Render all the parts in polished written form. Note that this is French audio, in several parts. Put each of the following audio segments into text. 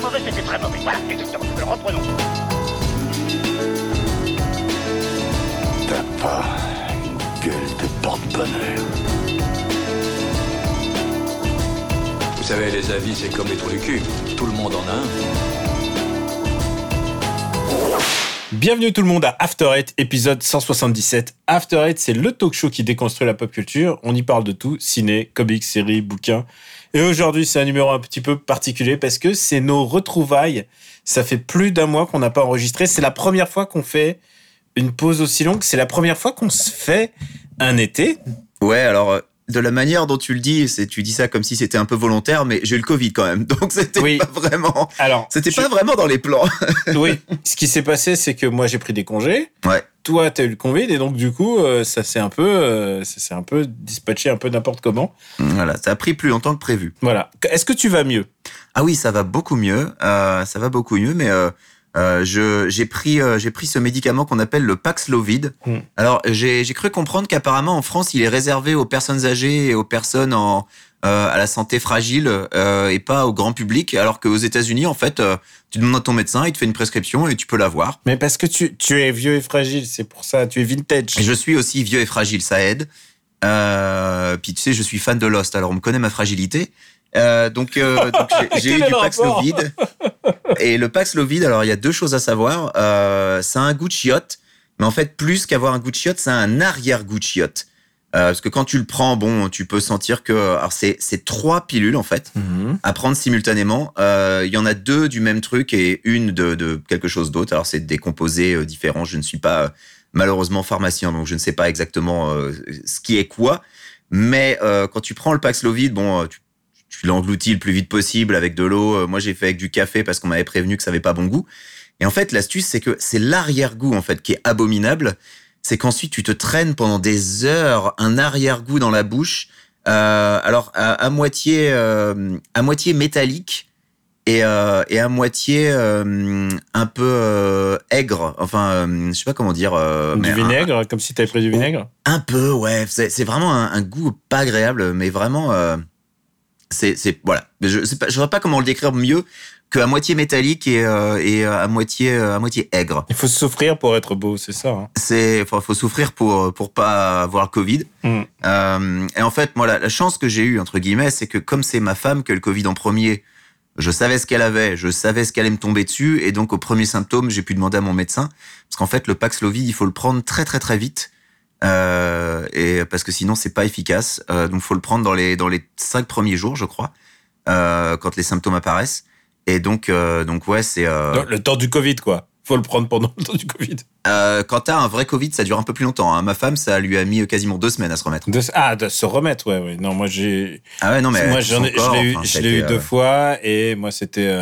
mauvais, c'était très mauvais. Voilà, exactement. Alors, reprenons. T'as pas une gueule de porte-bonheur. Vous savez, les avis, c'est comme les trous du cul. Tout le monde en a un. Bienvenue tout le monde à After Eight, épisode 177. After Eight, c'est le talk show qui déconstruit la pop culture. On y parle de tout, ciné, comics, séries, bouquins. Et aujourd'hui, c'est un numéro un petit peu particulier parce que c'est nos retrouvailles. Ça fait plus d'un mois qu'on n'a pas enregistré. C'est la première fois qu'on fait une pause aussi longue. C'est la première fois qu'on se fait un été. Ouais, alors... de la manière dont tu le dis, tu dis ça comme si c'était un peu volontaire, mais j'ai eu le Covid quand même, donc c'était pas vraiment. Alors, pas vraiment dans les plans. Oui, ce qui s'est passé, c'est que moi j'ai pris des congés. Ouais. Toi, t'as eu le Covid et donc du coup, ça s'est un peu dispatché un peu n'importe comment. Voilà, ça a pris plus longtemps que prévu. Voilà. Est-ce que tu vas mieux ? Ah oui, ça va beaucoup mieux. Mais j'ai pris ce médicament qu'on appelle le Paxlovid. Alors j'ai cru comprendre qu'apparemment en France il est réservé aux personnes âgées et aux personnes à la santé fragile et pas au grand public, alors qu'aux États-Unis en fait tu demandes à ton médecin, il te fait une prescription et tu peux l'avoir. Mais parce que tu es vieux et fragile, c'est pour ça, tu es vintage. Et je suis aussi vieux et fragile, ça aide. Puis tu sais, je suis fan de Lost, alors on me connaît ma fragilité. Donc j'ai eu du Paxlovid. Et le Paxlovid, alors il y a deux choses à savoir. Ça a un goût de chiotte, mais en fait plus qu'avoir un goût de chiotte, ça a un arrière-goût de chiotte. Parce que quand tu le prends, bon, tu peux sentir que alors c'est 3 pilules en fait à prendre simultanément. Il y en a 2 du même truc et une de quelque chose d'autre. Alors c'est des composés différents. Je ne suis pas malheureusement pharmacien, donc je ne sais pas exactement ce qui est quoi. Mais quand tu prends le Paxlovid, bon, tu l'engloutis le plus vite possible avec de l'eau. Moi, j'ai fait avec du café parce qu'on m'avait prévenu que ça avait pas bon goût. Et en fait, l'astuce, c'est que c'est l'arrière-goût, en fait, qui est abominable. C'est qu'ensuite, tu te traînes pendant des heures un arrière-goût dans la bouche. Alors, à moitié métallique et à moitié un peu aigre. Enfin, je sais pas comment dire. Du vinaigre, comme si t'avais pris du vinaigre. Un peu, ouais. C'est vraiment un goût pas agréable, mais vraiment... voilà. Je saurais pas comment le décrire mieux qu'à moitié métallique et à moitié aigre. Il faut souffrir pour être beau, c'est ça. Hein. Faut souffrir pour pas avoir le Covid. Et en fait, moi, la chance que j'ai eue entre guillemets, c'est que comme c'est ma femme qui a le Covid en premier, je savais ce qu'elle avait, je savais ce qu'elle allait me tomber dessus, et donc au premier symptôme, j'ai pu demander à mon médecin parce qu'en fait, le Paxlovid, il faut le prendre très très très vite. Et parce que sinon c'est pas efficace, donc faut le prendre dans les 5 premiers jours, je crois, quand les symptômes apparaissent. Et donc ouais, c'est le temps du Covid, quoi. Faut le prendre pendant le temps du Covid. Quand t'as un vrai Covid, ça dure un peu plus longtemps. Hein. Ma femme, ça lui a mis quasiment 2 semaines à se remettre. De se remettre, ouais. Non, moi j'ai. Ah ouais, non mais moi je l'ai eu 2 fois et moi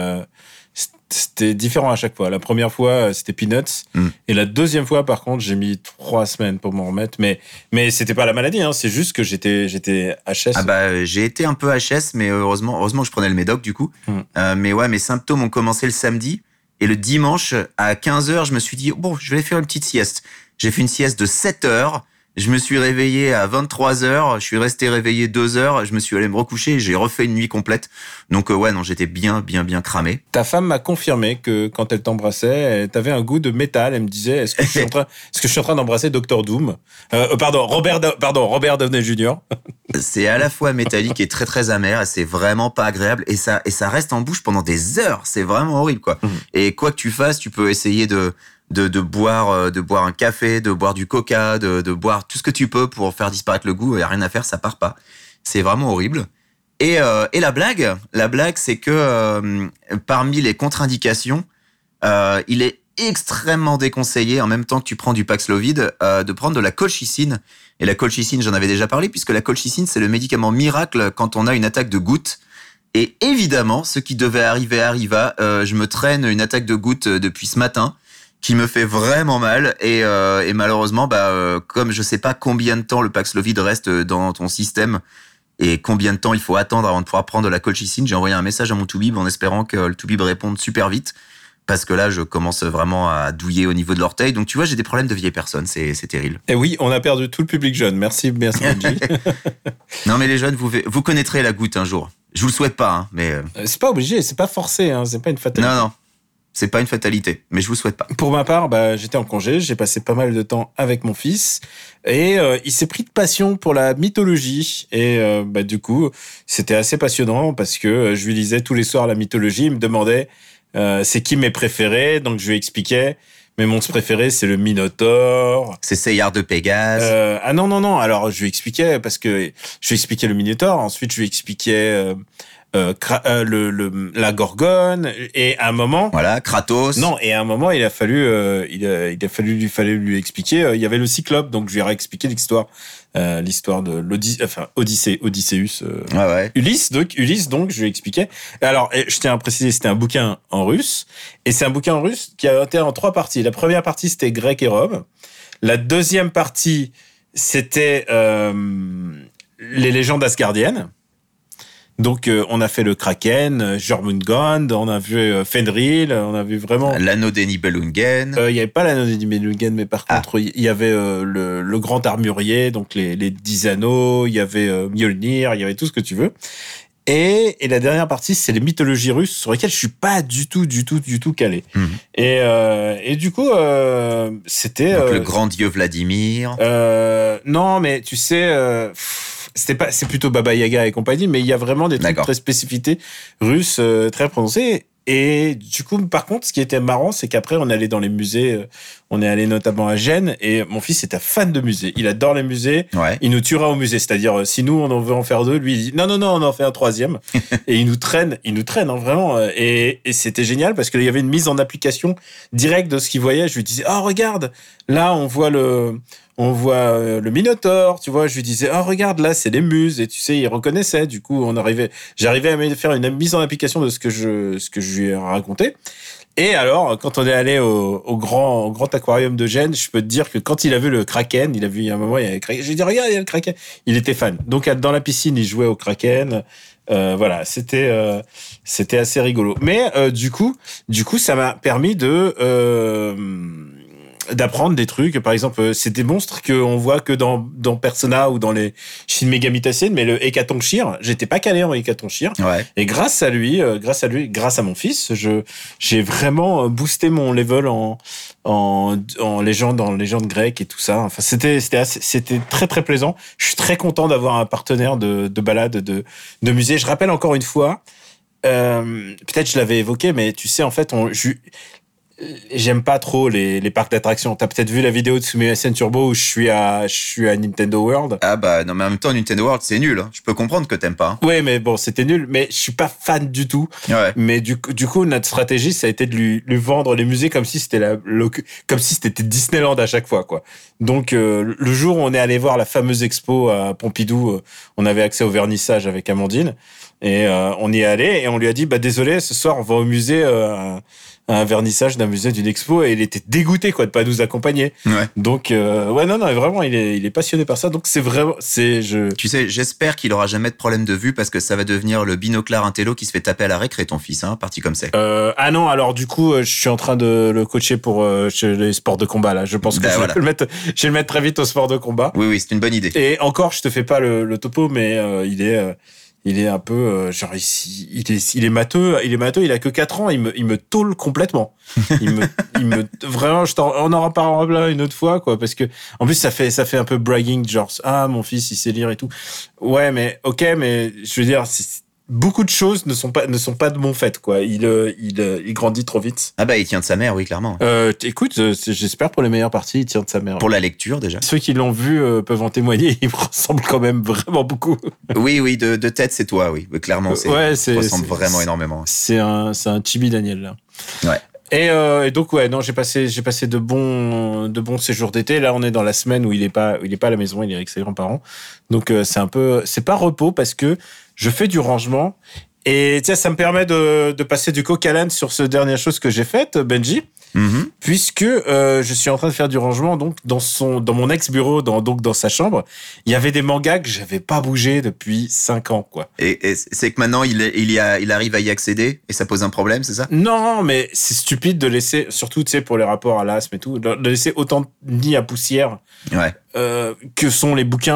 c'était différent à chaque fois. La première fois, c'était peanuts. Et la deuxième fois, par contre, j'ai mis 3 semaines pour m'en remettre. Mais c'était pas la maladie, hein. C'est juste que j'étais HS. Ah bah, j'ai été un peu HS, mais heureusement que je prenais le médoc, du coup. Mais ouais, mes symptômes ont commencé le samedi. Et le dimanche, à 15h, je me suis dit, bon, je vais faire une petite sieste. J'ai fait une sieste de 7 heures. Je me suis réveillé à 23h, je suis resté réveillé 2 heures, je me suis allé me recoucher et j'ai refait une nuit complète. Donc ouais, non, j'étais bien cramé. Ta femme m'a confirmé que quand elle t'embrassait, t'avais un goût de métal. Elle me disait, est-ce que je suis en train d'embrasser Dr Doom? Robert Downey Jr. C'est à la fois métallique et très très amer, et c'est vraiment pas agréable, et ça reste en bouche pendant des heures. C'est vraiment horrible, quoi. Et quoi que tu fasses, tu peux essayer de boire un café, de boire du coca, de boire tout ce que tu peux pour faire disparaître le goût. Il y a rien à faire, ça part pas. C'est vraiment horrible. Et la blague, c'est que parmi les contre-indications, il est extrêmement déconseillé, en même temps que tu prends du Paxlovid, de prendre de la colchicine. Et la colchicine, j'en avais déjà parlé, puisque la colchicine, c'est le médicament miracle quand on a une attaque de goutte. Et évidemment, ce qui devait arriver arriva. Je me traîne une attaque de goutte depuis ce matin, qui me fait vraiment mal, et malheureusement, comme je sais pas combien de temps le Paxlovid reste dans ton système et combien de temps il faut attendre avant de pouvoir prendre de la colchicine, j'ai envoyé un message à mon Toubib en espérant que le Toubib réponde super vite, parce que là, je commence vraiment à douiller au niveau de l'orteil. Donc tu vois, j'ai des problèmes de vieille personne, c'est terrible. Et oui, on a perdu tout le public jeune. Merci Benji. Non mais les jeunes, vous connaîtrez la goutte un jour. Je vous le souhaite pas, hein, mais... C'est pas obligé, c'est pas forcé, hein, c'est pas une fatalité. Non, c'est pas une fatalité, mais je vous le souhaite pas. Pour ma part, j'étais en congé, j'ai passé pas mal de temps avec mon fils et il s'est pris de passion pour la mythologie et du coup, c'était assez passionnant parce que je lui lisais tous les soirs la mythologie, il me demandait c'est qui mes préférés, donc je lui expliquais. Mes monstres préférés, c'est le Minotaure. C'est Seyard de Pégase. Non. Alors, je lui expliquais, parce que je lui expliquais le Minotaure. Ensuite, je lui expliquais la Gorgone. Et à un moment... Voilà, Kratos. Non, et à un moment, il fallait lui expliquer, il y avait le Cyclope. Donc, je lui ai réexpliqué l'histoire de Odysseus. Ulysse, donc, je lui expliquais. Alors, je tiens à préciser, c'était un bouquin en russe. Et c'est un bouquin en russe qui a été en 3 parties. La première partie, c'était grec et Rome. La deuxième partie, c'était les légendes asgardiennes. Donc, on a fait le Kraken, Jormungand, on a vu Fenrir, on a vu vraiment... L'anneau des Nibelungen. Il n'y avait pas l'anneau des Nibelungen, mais par contre, il y avait le grand armurier, donc les 10 anneaux, il y avait Mjolnir, il y avait tout ce que tu veux. Et la dernière partie, c'est les mythologies russes sur lesquelles je suis pas du tout calé. Et du coup, c'était... Donc, le grand dieu Vladimir. Non, mais tu sais... c'est plutôt Baba Yaga et compagnie, mais il y a vraiment des trucs très spécificités russes très prononcées. Et du coup, par contre, ce qui était marrant, c'est qu'après, on allait dans les musées. On est allé notamment à Gênes et mon fils était fan de musées. Il adore les musées. Ouais. Il nous tuera au musée. C'est-à-dire, si nous, on en veut en faire 2, lui, il dit non, on en fait un 3e. Et il nous traîne, hein, vraiment. Et c'était génial parce qu'il y avait une mise en application directe de ce qu'il voyait. Je lui disais, regarde, là, on voit le Minotaure, tu vois. Je lui disais, regarde, là, c'est les muses. Et tu sais, il reconnaissait. Du coup, j'arrivais à faire une mise en application de ce que je lui ai raconté. Et alors, quand on est allé au grand aquarium de Gênes, je peux te dire que quand il a vu le Kraken, il a vu un moment, il y avait le Kraken. J'ai dit, regarde, il y a le Kraken. Il était fan. Donc, dans la piscine, il jouait au Kraken. Voilà, c'était assez rigolo. Mais du coup, ça m'a permis d'apprendre des trucs. Par exemple, c'est des monstres qu'on voit que dans Persona ou dans les Shin Megami Tensei, mais le Hécatonchir, j'étais pas calé en Hécatonchir. Ouais. Et grâce à mon fils, j'ai vraiment boosté mon level en légende grecque et tout ça. Enfin, c'était très très plaisant. Je suis très content d'avoir un partenaire de balade, de musée. Je rappelle encore une fois, peut-être je l'avais évoqué, mais tu sais, en fait, j'aime pas trop les parcs d'attractions. T'as peut-être vu la vidéo de Sumimasen SN Turbo où je suis à Nintendo World. Ah non, mais en même temps, Nintendo World, c'est nul. Je peux comprendre que t'aimes pas. Ouais, mais bon, c'était nul. Mais je suis pas fan du tout. Ouais. Mais du coup, notre stratégie, ça a été de lui vendre les musées comme si c'était Disneyland à chaque fois, quoi. Donc, le jour où on est allé voir la fameuse expo à Pompidou, on avait accès au vernissage avec Amandine. Et on y est allé et on lui a dit, désolé, ce soir, on va au musée... un vernissage d'un musée, d'une expo, et il était dégoûté, quoi, de pas nous accompagner. Ouais. Donc, non, vraiment, il est passionné par ça. Donc, c'est vraiment, Tu sais, j'espère qu'il aura jamais de problème de vue parce que ça va devenir le binoclare intello qui se fait taper à la récré, ton fils, hein, parti comme c'est. Non, alors, du coup, je suis en train de le coacher pour les sports de combat, là. Je pense que je vais le mettre très vite au sport de combat. Oui, c'est une bonne idée. Et encore, je te fais pas le topo, mais il est un peu genre ici, il est matheux, il a que 4 ans, il me tôle complètement. Il me vraiment, on en reparlera une autre fois, quoi, parce que en plus ça fait un peu bragging, genre mon fils il sait lire et tout. Ouais, mais OK, mais je veux dire, beaucoup de choses ne sont pas de mon fait, quoi. Il grandit trop vite. Il tient de sa mère, oui, clairement. Écoute, j'espère pour les meilleures parties, il tient de sa mère. Pour la lecture, déjà. Ceux qui l'ont vu peuvent en témoigner, il me ressemble quand même vraiment beaucoup. Oui, de tête, c'est toi, oui. Clairement, il ressemble vraiment énormément. C'est un Chibi Daniel, là. Ouais. Et donc, ouais, non, j'ai passé de bons séjours d'été. Là, on est dans la semaine où il est pas à la maison, il est avec ses grands-parents. Donc, c'est pas repos parce que je fais du rangement. Et tiens, ça me permet de passer du coq à l'âne sur ce dernière chose que j'ai faite, Benji. Mm-hmm. Puisque je suis en train de faire du rangement donc dans mon ex-bureau, dans sa chambre, il y avait des mangas que j'avais pas bougé depuis 5 ans, quoi. Et c'est que maintenant il arrive à y accéder et ça pose un problème, c'est ça? Non, mais c'est stupide de laisser, surtout tu sais pour les rapports à l'asthme et tout, de laisser autant de nids à poussière, ouais, que sont les bouquins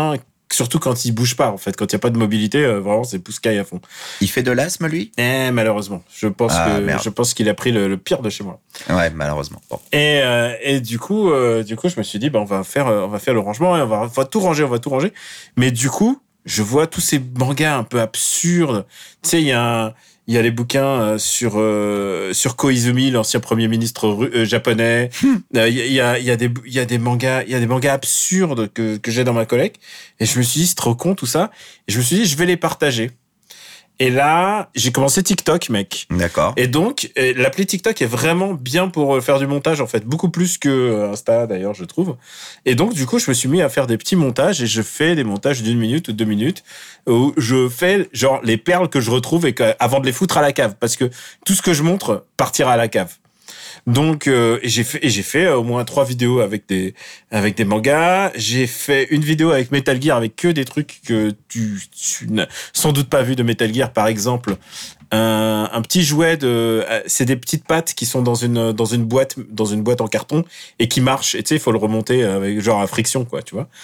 surtout quand il bouge pas, en fait. Quand il y a pas de mobilité, vraiment, c'est pousse-caille à fond. Il fait de l'asthme, lui? Malheureusement. Je pense qu'il a pris le pire de chez moi. Ouais, malheureusement. Bon. Et du coup, je me suis dit, on va faire le rangement et on va tout ranger. Mais du coup, je vois tous ces mangas un peu absurdes. Tu sais, il y a les bouquins sur Koizumi, l'ancien premier ministre japonais. Il y a des mangas absurdes que j'ai dans ma collecte. Et je me suis dit, c'est trop con tout ça. Et je me suis dit, je vais les partager. Et là, j'ai commencé TikTok, mec. D'accord. Et donc, l'appli TikTok est vraiment bien pour faire du montage, en fait. Beaucoup plus que Insta, d'ailleurs, je trouve. Et donc, du coup, je me suis mis à faire des petits montages et je fais des montages d'1 minute ou 2 minutes où je fais, genre, les perles que je retrouve avant de les foutre à la cave. Parce que tout ce que je montre partira à la cave. Donc, j'ai fait au moins 3 vidéos avec des mangas. J'ai fait une vidéo avec Metal Gear avec que des trucs que tu n'as sans doute pas vu de Metal Gear. Par exemple, un petit jouet c'est des petites pattes qui sont dans une boîte en carton et qui marchent. Et tu sais, il faut le remonter avec genre à friction, quoi, tu vois.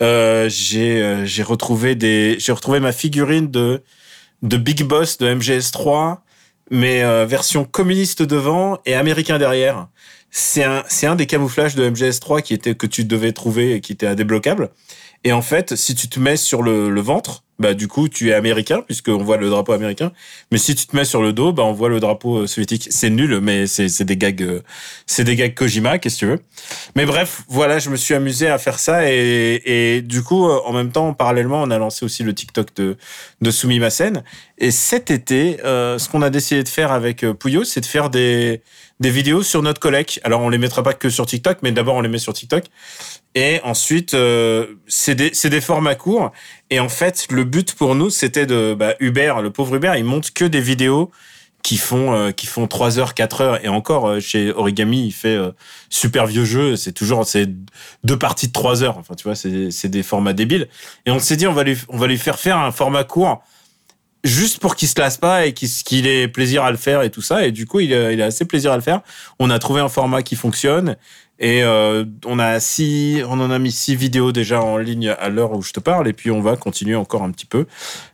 J'ai retrouvé ma figurine de Big Boss de MGS3. Mais version communiste devant et américain derrière. C'est un des camouflages de MGS3 que tu devais trouver et qui était indébloquable. Et en fait, si tu te mets sur le ventre, bah du coup tu es américain puisqu'on voit le drapeau américain. Mais si tu te mets sur le dos, bah on voit le drapeau soviétique. C'est nul, mais c'est des gags Kojima, qu'est-ce que tu veux. Mais bref, voilà, je me suis amusé à faire ça et du coup en même temps, parallèlement, on a lancé aussi le TikTok de Sumimasen. Et cet été, ce qu'on a décidé de faire avec Pouillot, c'est de faire des vidéos sur notre collecte. Alors on les mettra pas que sur TikTok, mais d'abord on les met sur TikTok. Et ensuite, c'est des formats courts. Et en fait, le but pour nous, c'était Hubert, le pauvre Hubert, il monte que des vidéos qui font 3 heures, 4 heures. Et encore, chez Origami, il fait super vieux jeu. C'est 2 parties de 3 heures. Enfin, tu vois, c'est des formats débiles. Et on s'est dit, on va lui faire un format court juste pour qu'il se lasse pas et qu'il ait plaisir à le faire et tout ça. Et du coup, il a assez plaisir à le faire. On a trouvé un format qui fonctionne. Et on en a mis 6 vidéos déjà en ligne à l'heure où je te parle, et puis on va continuer encore un petit peu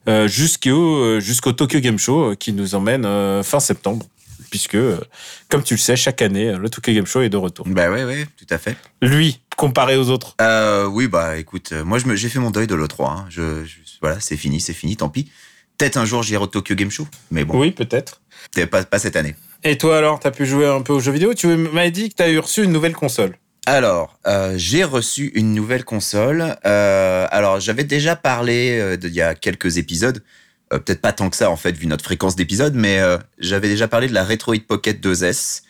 jusqu'au Tokyo Game Show qui nous emmène fin septembre, puisque comme tu le sais, chaque année le Tokyo Game Show est de retour. Bah ouais, tout à fait. Lui, comparé aux autres. Oui, bah écoute, moi j'ai fait mon deuil de l'E3. Hein. Voilà, c'est fini, tant pis. Peut-être un jour j'irai au Tokyo Game Show, mais bon. Oui, peut-être. Pas cette année. Et toi alors, t'as pu jouer un peu aux jeux vidéo? Tu m'as dit que t'as reçu une nouvelle console. Alors, j'ai reçu une nouvelle console. Alors, j'avais déjà parlé il y a quelques épisodes. Peut-être pas tant que ça, en fait, vu notre fréquence d'épisodes, mais j'avais déjà parlé de la Retroid Pocket 2S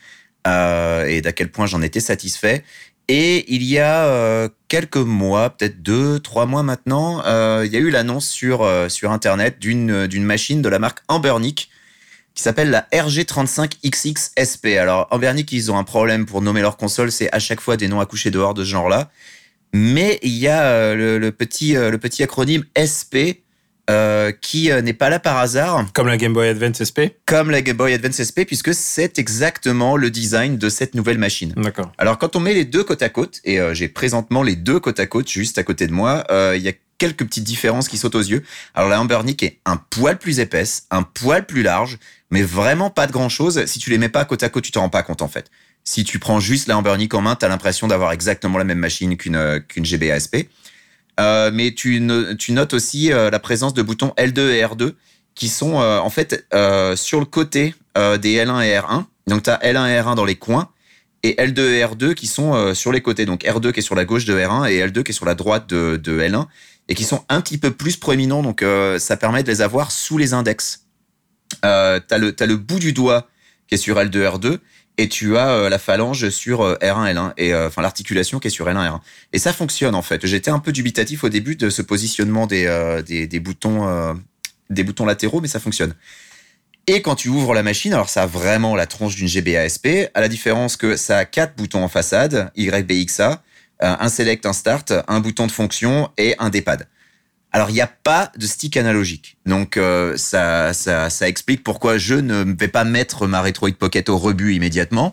et d'à quel point j'en étais satisfait. Et il y a quelques mois, peut-être 2-3 mois maintenant, il y a eu l'annonce sur Internet d'une machine de la marque Anbernic qui s'appelle la RG35XX SP. Alors, Anbernic, ils ont un problème pour nommer leur console, c'est à chaque fois des noms à coucher dehors de ce genre-là. Mais il y a le petit acronyme SP qui n'est pas là par hasard. Comme la Game Boy Advance SP? Comme la Game Boy Advance SP, puisque c'est exactement le design de cette nouvelle machine. D'accord. Alors, quand on met les deux côte à côte, et j'ai présentement les deux côte à côte juste à côté de moi, il y a quelques petites différences qui sautent aux yeux. Alors, la Anbernic est un poil plus épaisse, un poil plus large, mais vraiment pas de grand-chose. Si tu les mets pas côte à côte, tu t'en rends pas compte, en fait. Si tu prends juste la Anbernic en main, t'as l'impression d'avoir exactement la même machine qu'une GBA SP. Mais tu notes aussi la présence de boutons L2 et R2 qui sont en fait sur le côté des L1 et R1. Donc, tu as L1 et R1 dans les coins et L2 et R2 qui sont sur les côtés. Donc, R2 qui est sur la gauche de R1 et L2 qui est sur la droite de L1 et qui sont un petit peu plus proéminents. Donc, ça permet de les avoir sous les index. T'as le bout du doigt qui est sur L2, R2 et tu as la phalange sur R1, L1 et enfin l'articulation qui est sur L1, R1. Et ça fonctionne en fait. J'étais un peu dubitatif au début de ce positionnement des boutons latéraux, mais ça fonctionne. Et quand tu ouvres la machine, alors ça a vraiment la tronche d'une GBA SP, à la différence que ça a 4 boutons en façade, YBXA, un select, un start, un bouton de fonction et un D-pad. Alors, il n'y a pas de stick analogique. Donc, ça explique pourquoi je ne vais pas mettre ma Retroid Pocket au rebut immédiatement.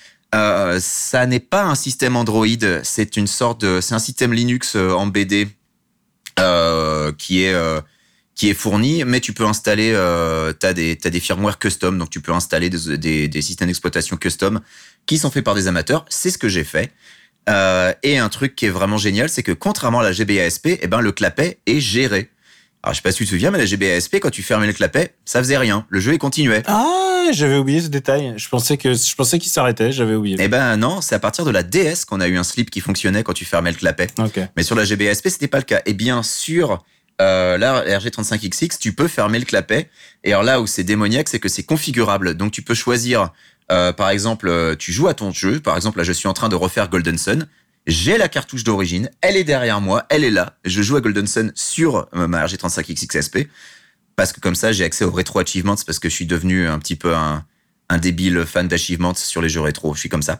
Ça n'est pas un système Android, c'est un système Linux embeddé qui est fourni, mais tu peux installer, t'as des firmware custom, donc tu peux installer des systèmes d'exploitation custom qui sont faits par des amateurs. C'est ce que j'ai fait. Et un truc qui est vraiment génial, c'est que contrairement à la GBA SP, le clapet est géré. Alors, je sais pas si tu te souviens, mais la GBA SP, quand tu fermais le clapet, ça faisait rien. Le jeu, il continuait. Ah, j'avais oublié ce détail. Je pensais qu'il s'arrêtait, j'avais oublié. Non, c'est à partir de la DS qu'on a eu un slip qui fonctionnait quand tu fermais le clapet. Okay. Mais sur la GBA SP, c'était pas le cas. Et bien sûr, la RG35XX, tu peux fermer le clapet. Et alors là où c'est démoniaque, c'est que c'est configurable. Donc, tu peux choisir, par exemple, tu joues à ton jeu. Par exemple, là, je suis en train de refaire Golden Sun. J'ai la cartouche d'origine, elle est derrière moi, elle est là. Je joue à Golden Sun sur ma RG35XX SP parce que comme ça, j'ai accès aux rétro achievements parce que je suis devenu un petit peu un débile fan d'achievements sur les jeux rétro. Je suis comme ça.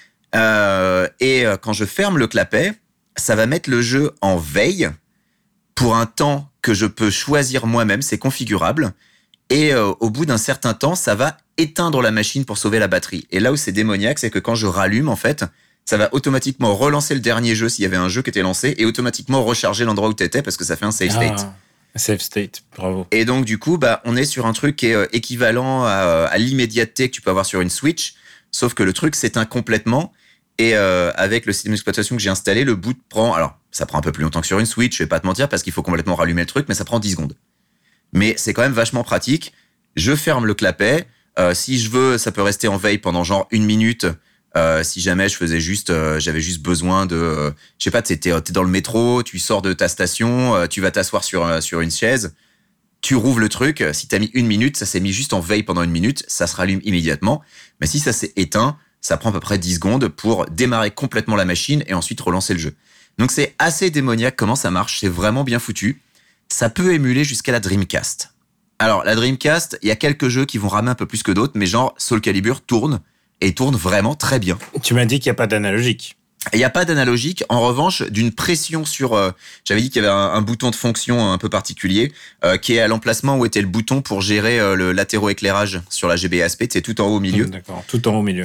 Et quand je ferme le clapet, ça va mettre le jeu en veille pour un temps que je peux choisir moi-même. C'est configurable. Et au bout d'un certain temps, ça va éteindre la machine pour sauver la batterie. Et là où c'est démoniaque, c'est que quand je rallume, en fait, ça va automatiquement relancer le dernier jeu s'il y avait un jeu qui était lancé et automatiquement recharger l'endroit où tu étais parce que ça fait un save state. Save state, bravo. Et donc, du coup, on est sur un truc qui est équivalent à l'immédiateté que tu peux avoir sur une Switch, sauf que le truc s'éteint complètement. Et avec le système d'exploitation que j'ai installé, le boot prend... Alors, ça prend un peu plus longtemps que sur une Switch, je vais pas te mentir, parce qu'il faut complètement rallumer le truc, mais ça prend 10 secondes. Mais c'est quand même vachement pratique. Je ferme le clapet. Si je veux, ça peut rester en veille pendant genre 1 minute... si jamais je faisais j'avais juste besoin de, je sais pas, t'es dans le métro, tu sors de ta station, tu vas t'asseoir sur une chaise, tu rouvres le truc, si t'as mis 1 minute, ça s'est mis juste en veille pendant 1 minute, ça se rallume immédiatement, mais si ça s'est éteint, ça prend à peu près 10 secondes pour démarrer complètement la machine et ensuite relancer le jeu. Donc c'est assez démoniaque comment ça marche, c'est vraiment bien foutu. Ça peut émuler jusqu'à la Dreamcast. Alors la Dreamcast, il y a quelques jeux qui vont ramer un peu plus que d'autres, mais genre Soul Calibur tourne vraiment très bien. Tu m'as dit qu'il n'y a pas d'analogique. Il n'y a pas d'analogique. En revanche, d'une pression sur... j'avais dit qu'il y avait un bouton de fonction un peu particulier qui est à l'emplacement où était le bouton pour gérer le latéraux-éclairage sur la GBA SP. C'est tout en haut au milieu. D'accord, tout en haut au milieu.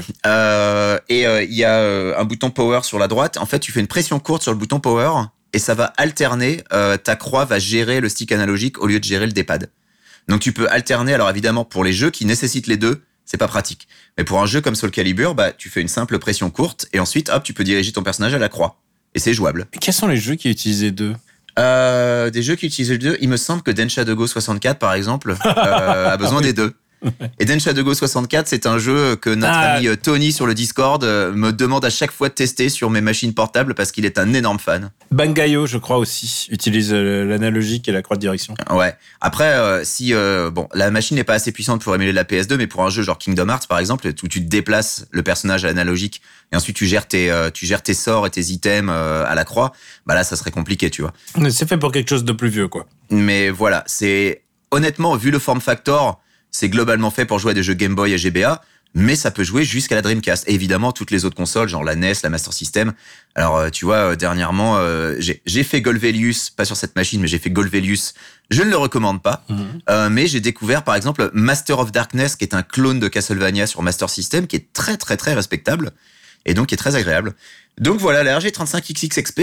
Il y a un bouton power sur la droite. En fait, tu fais une pression courte sur le bouton power et ça va alterner. Ta croix va gérer le stick analogique au lieu de gérer le D-pad. Donc, tu peux alterner. Alors, évidemment, pour les jeux qui nécessitent les deux, c'est pas pratique. Mais pour un jeu comme Soul Calibur, tu fais une simple pression courte et ensuite, hop, tu peux diriger ton personnage à la croix. Et c'est jouable. Quels sont les jeux qui utilisent les deux ? Des jeux qui utilisent les deux, il me semble que Densha de Go 64, par exemple, a besoin des deux. Et Densha de Go 64, c'est un jeu que notre ami Tony sur le Discord me demande à chaque fois de tester sur mes machines portables parce qu'il est un énorme fan. Bangayo, je crois aussi, utilise l'analogique et la croix de direction. Ouais. Après, la machine n'est pas assez puissante pour émuler la PS2, mais pour un jeu genre Kingdom Hearts, par exemple, où tu déplaces le personnage à l'analogique et ensuite tu gères tes sorts et tes items à la croix, là, ça serait compliqué, tu vois. C'est fait pour quelque chose de plus vieux, quoi. Mais voilà, honnêtement, vu le form factor, c'est globalement fait pour jouer à des jeux Game Boy et GBA, mais ça peut jouer jusqu'à la Dreamcast. Et évidemment, toutes les autres consoles, genre la NES, la Master System. Alors, tu vois, dernièrement, j'ai fait Golvelius, pas sur cette machine, mais j'ai fait Golvelius. Je ne le recommande pas. Mais j'ai découvert, par exemple, Master of Darkness, qui est un clone de Castlevania sur Master System, qui est très, très, très respectable. Et donc, qui est très agréable. Donc voilà, la RG35XX XP,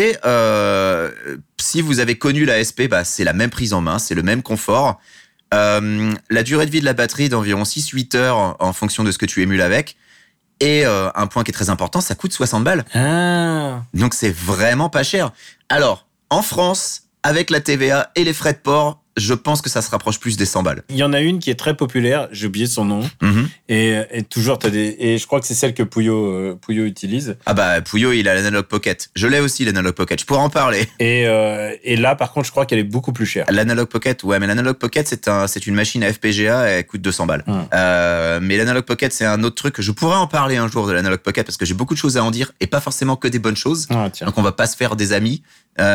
si vous avez connu la SP, c'est la même prise en main, c'est le même confort. La durée de vie de la batterie d'environ 6-8 heures en fonction de ce que tu émules avec. Et un point qui est très important, ça coûte 60 balles. Donc c'est vraiment pas cher. Alors, en France, avec la TVA et les frais de port, je pense que ça se rapproche plus des 100 balles. Il y en a une qui est très populaire, j'ai oublié son nom. Et toujours, et je crois que c'est celle que Puyo utilise. Puyo, il a l'Analog Pocket. Je l'ai aussi, l'Analog Pocket. Je pourrais en parler. Et là, par contre, je crois qu'elle est beaucoup plus chère. L'Analog Pocket, ouais, mais l'Analog Pocket, c'est une machine à FPGA, elle coûte 200 balles. Mais l'Analog Pocket, c'est un autre truc. Je pourrais en parler un jour de l'Analog Pocket parce que j'ai beaucoup de choses à en dire et pas forcément que des bonnes choses. Donc on va pas se faire des amis.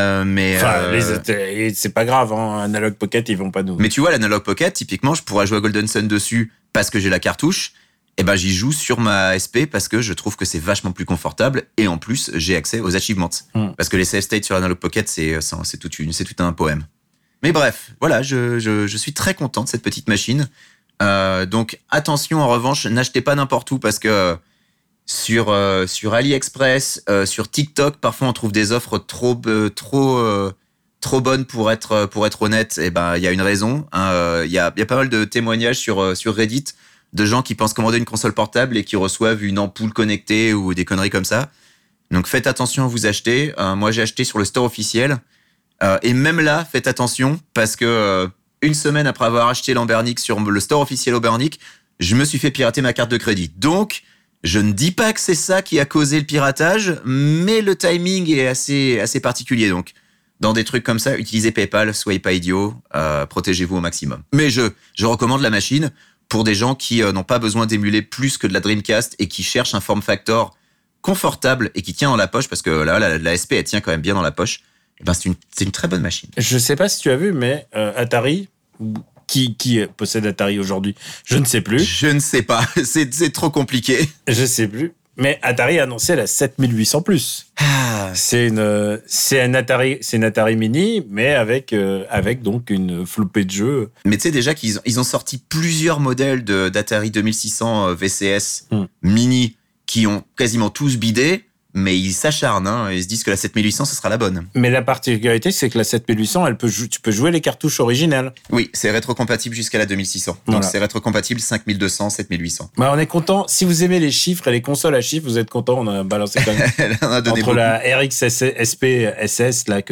C'est pas grave, hein, Analog Pocket, ils vont pas nous. Mais tu vois, l'Analog Pocket, typiquement, je pourrais jouer à Golden Sun dessus parce que j'ai la cartouche. Et j'y joue sur ma SP parce que je trouve que c'est vachement plus confortable et en plus, j'ai accès aux achievements. Parce que les save states sur l'Analog Pocket, c'est tout un poème. Mais bref, voilà, je suis très content de cette petite machine. Donc, attention, en revanche, n'achetez pas n'importe où parce que sur AliExpress, sur TikTok, parfois on trouve des offres trop trop bonne pour être honnête. Et ben, il y a une raison. Il y a pas mal de témoignages sur Reddit de gens qui pensent commander une console portable et qui reçoivent une ampoule connectée ou des conneries comme ça. Donc faites attention à vous acheter. Moi, j'ai acheté sur le store officiel. Et même là, faites attention parce que une semaine après avoir acheté l'Ambernic sur le store officiel Ambernic, je me suis fait pirater ma carte de crédit. Donc, je ne dis pas que c'est ça qui a causé le piratage, mais le timing est assez particulier. Donc, dans des trucs comme ça, utilisez PayPal, soyez pas idiots, protégez-vous au maximum. Mais je recommande la machine pour des gens qui n'ont pas besoin d'émuler plus que de la Dreamcast et qui cherchent un form factor confortable et qui tient dans la poche, parce que là, la SP, elle tient quand même bien dans la poche. Et ben, c'est une très bonne machine. Je sais pas si tu as vu, mais Atari, qui possède Atari aujourd'hui, je ne sais plus. Je ne sais pas, c'est trop compliqué. Je sais plus. Mais Atari a annoncé la 7800+. C'est une Atari Mini, mais avec donc une flopée de jeux. Mais tu sais déjà qu'ils ont sorti plusieurs modèles d'Atari 2600 VCS Mini qui ont quasiment tous bidé, mais ils s'acharnent, hein, ils se disent que la 7800 ce sera la bonne. Mais la particularité, c'est que la 7800, tu peux jouer les cartouches originales. Oui, c'est rétrocompatible jusqu'à la 2600. Donc voilà. C'est rétrocompatible 5200, 7800. Bah, on est content. Si vous aimez les chiffres et les consoles à chiffres, vous êtes content. On a balancé quand même. On a donné entre beaucoup. La RX SP SS là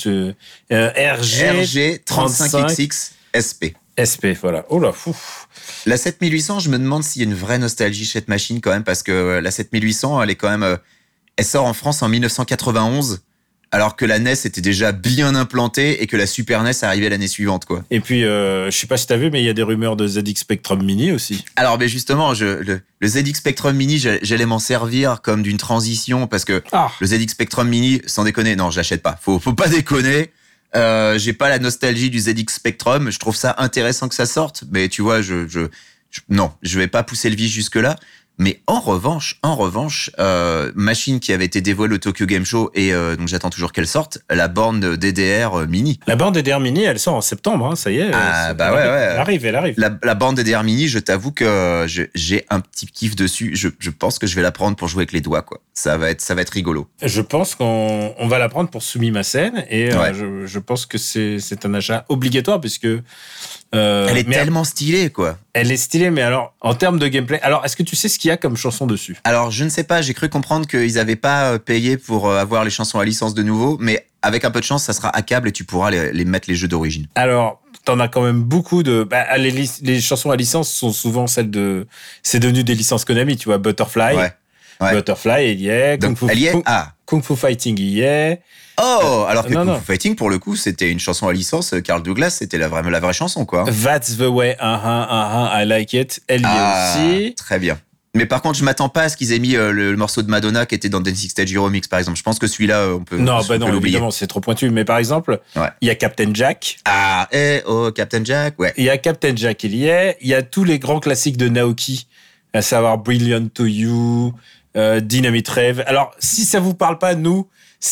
RG 35XX SP. SP, voilà. Oh là, fou. La 7800, je me demande s'il y a une vraie nostalgie chez cette machine quand même, parce que la 7800, elle est quand même, elle sort en France en 1991, alors que la NES était déjà bien implantée et que la Super NES arrivait l'année suivante, quoi. Et puis, je sais pas si t'as vu, mais il y a des rumeurs de ZX Spectrum Mini aussi. Alors, mais justement, le ZX Spectrum Mini, j'allais m'en servir comme d'une transition, parce que le ZX Spectrum Mini, sans déconner, non, je l'achète pas. Faut pas déconner. J'ai pas la nostalgie du ZX Spectrum. Je trouve ça intéressant que ça sorte, mais tu vois, non, je vais pas pousser le vice jusque là. Mais en revanche, machine qui avait été dévoilée au Tokyo Game Show et donc j'attends toujours qu'elle sorte, la borne DDR Mini. La borne DDR Mini, elle sort en septembre, hein, ça y est. Ah bah ouais. Elle arrive. La borne DDR Mini, je t'avoue que j'ai un petit kiff dessus. Je pense que je vais la prendre pour jouer avec les doigts, quoi. Ça va être rigolo. Je pense qu'on va la prendre pour Sumimasen et je pense que c'est un achat obligatoire puisque elle est tellement stylée, quoi. Elle est stylée, mais alors, en termes de gameplay, alors, est-ce que tu sais ce qu'il y a comme chanson dessus? Alors, je ne sais pas, j'ai cru comprendre qu'ils n'avaient pas payé pour avoir les chansons à licence de nouveau, mais avec un peu de chance, ça sera à câble et tu pourras les mettre les jeux d'origine. Alors, t'en as quand même beaucoup de... les chansons à licence sont souvent celles de... C'est devenu des licences Konami, tu vois, Butterfly. Ouais. Butterfly, il y est. Donc, elle y est. Kung Fu Fighting, il y est. Oh, alors que Kung Fu Fighting, pour le coup, c'était une chanson à licence. Carl Douglas, c'était la vraie chanson, quoi. That's the way, I like it. Elle y est aussi. Très bien. Mais par contre, je m'attends pas à ce qu'ils aient mis le morceau de Madonna qui était dans Dancing Stage Remix, par exemple. Je pense que celui-là, on peut l'oublier. Évidemment, c'est trop pointu. Mais par exemple, il y a Captain Jack. Captain Jack, ouais. Il y a Captain Jack, il y est. Il y a tous les grands classiques de Naoki, à savoir Brilliant to You, Dynamite Rave. Alors, si ça vous parle pas, nous,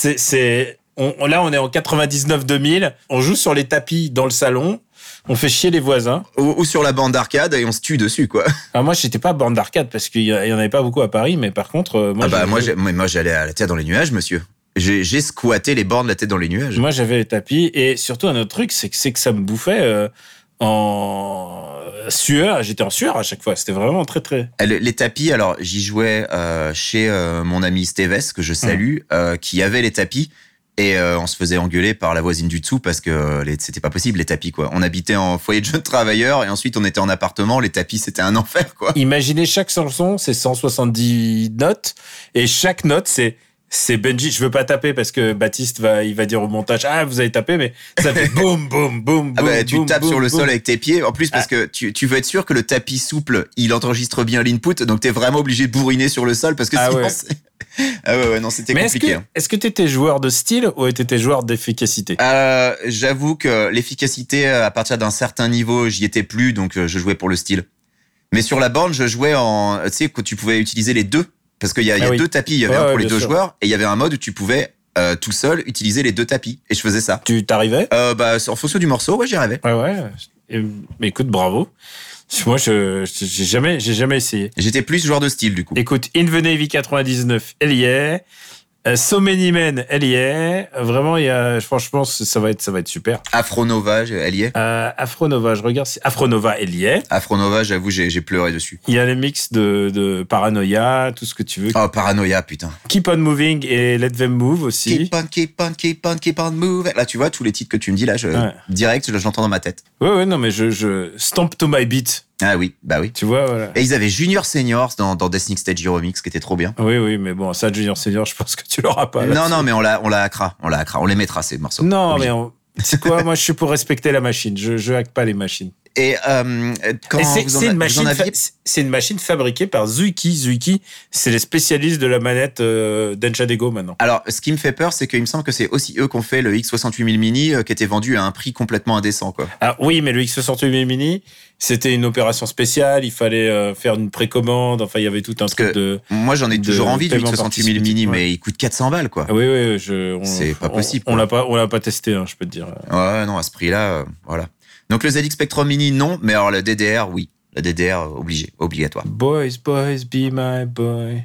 là, on est en 99-2000. On joue sur les tapis dans le salon. On fait chier les voisins. Ou sur la bande d'arcade et on se tue dessus, quoi. Alors moi, j'étais pas bande d'arcade parce qu'il y en avait pas beaucoup à Paris, mais par contre, moi, j'allais à la tête dans les nuages, monsieur. J'ai squatté les bornes de la tête dans les nuages. Moi, j'avais les tapis et surtout un autre truc, c'est que ça me bouffait en sueur. J'étais en sueur à chaque fois. C'était vraiment très, très... Les tapis, alors, j'y jouais chez mon ami Steves, que je salue, qui avait les tapis. Et on se faisait engueuler par la voisine du dessous parce que c'était pas possible, les tapis, quoi. On habitait en foyer de jeunes travailleurs et ensuite on était en appartement. Les tapis, c'était un enfer, quoi. Imaginez, chaque chanson, c'est 170 notes et chaque note, c'est Benji. Je veux pas taper parce que Baptiste il va dire au montage, vous avez tapé, mais ça fait boum, boum, boum, boum. Tu tapes sur le sol avec tes pieds. En plus, parce que tu veux être sûr que le tapis souple, il enregistre bien l'input. Donc t'es vraiment obligé de bourriner sur le sol parce que sinon non, c'était compliqué. Est-ce que t'étais joueur de style ou t'étais joueur d'efficacité? J'avoue que l'efficacité, à partir d'un certain niveau, j'y étais plus, donc je jouais pour le style. Mais sur la borne, je jouais tu sais, que tu pouvais utiliser les deux. Parce qu'il y a deux tapis, il y avait un pour les deux joueurs, et il y avait un mode où tu pouvais tout seul utiliser les deux tapis. Et je faisais ça. Tu t'arrivais? En fonction du morceau, j'y arrivais. Ouais. Mais écoute, bravo. Moi, j'ai jamais essayé. J'étais plus joueur de style, du coup. Écoute, In the Navy 99, elle y est. So Many Men, elle y est. Vraiment, franchement, ça va être super. Afronova, elle y est. Afronova, je regarde si Afronova, elle y est. Afronova, j'avoue, j'ai pleuré dessus. Il y a les mix de Paranoia, tout ce que tu veux. Oh, Paranoia, putain. Keep on Moving et Let Them Move aussi. Keep on moving. Là, tu vois, tous les titres que tu me dis, là, direct, j'entends dans ma tête. Ouais, non, mais je Stomp to My Beat. Ah oui, bah oui. Tu vois, voilà. Et ils avaient Junior Senior dans Destiny Stage Remix, qui était trop bien. Oui, mais bon, ça, Junior Senior, je pense que tu l'auras pas. Là, non, mais on la hackera. On les mettra, ces morceaux. Non, mais c'est quoi? Moi, je suis pour respecter la machine. Je hack pas les machines. Et c'est une machine fabriquée par Zuiki. Zuiki, c'est les spécialistes de la manette d'Enchadego maintenant. Alors, ce qui me fait peur, c'est qu'il me semble que c'est aussi eux qui ont fait le X68000 Mini qui était vendu à un prix complètement indécent, quoi. Ah oui, mais le X68000 Mini, c'était une opération spéciale. Il fallait faire une précommande. Enfin, il y avait tout un truc de. Moi, j'en ai toujours envie du X68000 Mini, mais il coûte 400 balles, quoi. Oui, c'est pas possible. On l'a pas testé, hein, je peux te dire. Ouais, non, à ce prix-là, voilà. Donc le ZX Spectrum Mini, non, mais alors le DDR, oui. Le DDR, obligatoire. Boys, be my boy.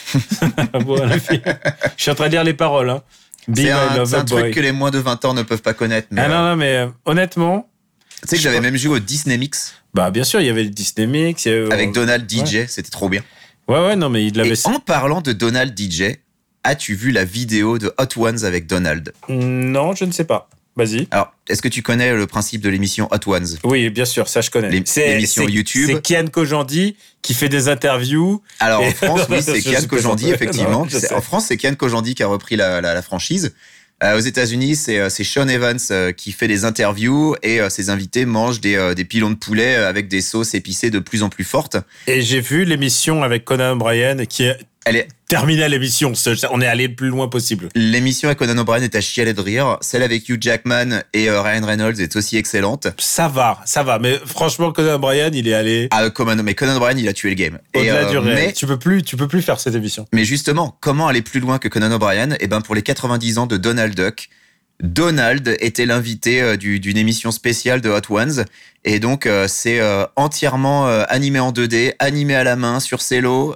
Voilà, je suis en train de lire les paroles. Hein. C'est un truc que les moins de 20 ans ne peuvent pas connaître. Mais non, mais honnêtement... Tu sais que j'avais même joué au Disney Mix. Bah bien sûr, il y avait le Disney Mix. Avec Donald DJ, c'était trop bien. Ouais, non, mais il l'avait... Et en parlant de Donald DJ, as-tu vu la vidéo de Hot Ones avec Donald? Non, je ne sais pas. Vas-y. Alors, est-ce que tu connais le principe de l'émission Hot Ones? Oui, bien sûr, ça je connais. L'émission YouTube. C'est Kian Kojandi qui fait des interviews. Alors en France, oui, c'est Kian Kojandi, effectivement. En France, c'est Kian Kojandi qui a repris la franchise. Aux États-Unis, c'est Sean Evans qui fait des interviews et ses invités mangent des pilons de poulet avec des sauces épicées de plus en plus fortes. Et j'ai vu l'émission avec Conan O'Brien elle est terminée l'émission. On est allé le plus loin possible. L'émission avec Conan O'Brien est à chialer de rire. Celle avec Hugh Jackman et Ryan Reynolds est aussi excellente. Ça va. Mais franchement, Conan O'Brien, il est allé. Mais Conan O'Brien, il a tué le game. Au-delà du réel. Mais tu peux plus faire cette émission. Mais justement, comment aller plus loin que Conan O'Brien? Eh ben, pour les 90 ans de Donald Duck, Donald était l'invité d'une émission spéciale de Hot Ones. Et donc, c'est entièrement animé en 2D, animé à la main sur cello,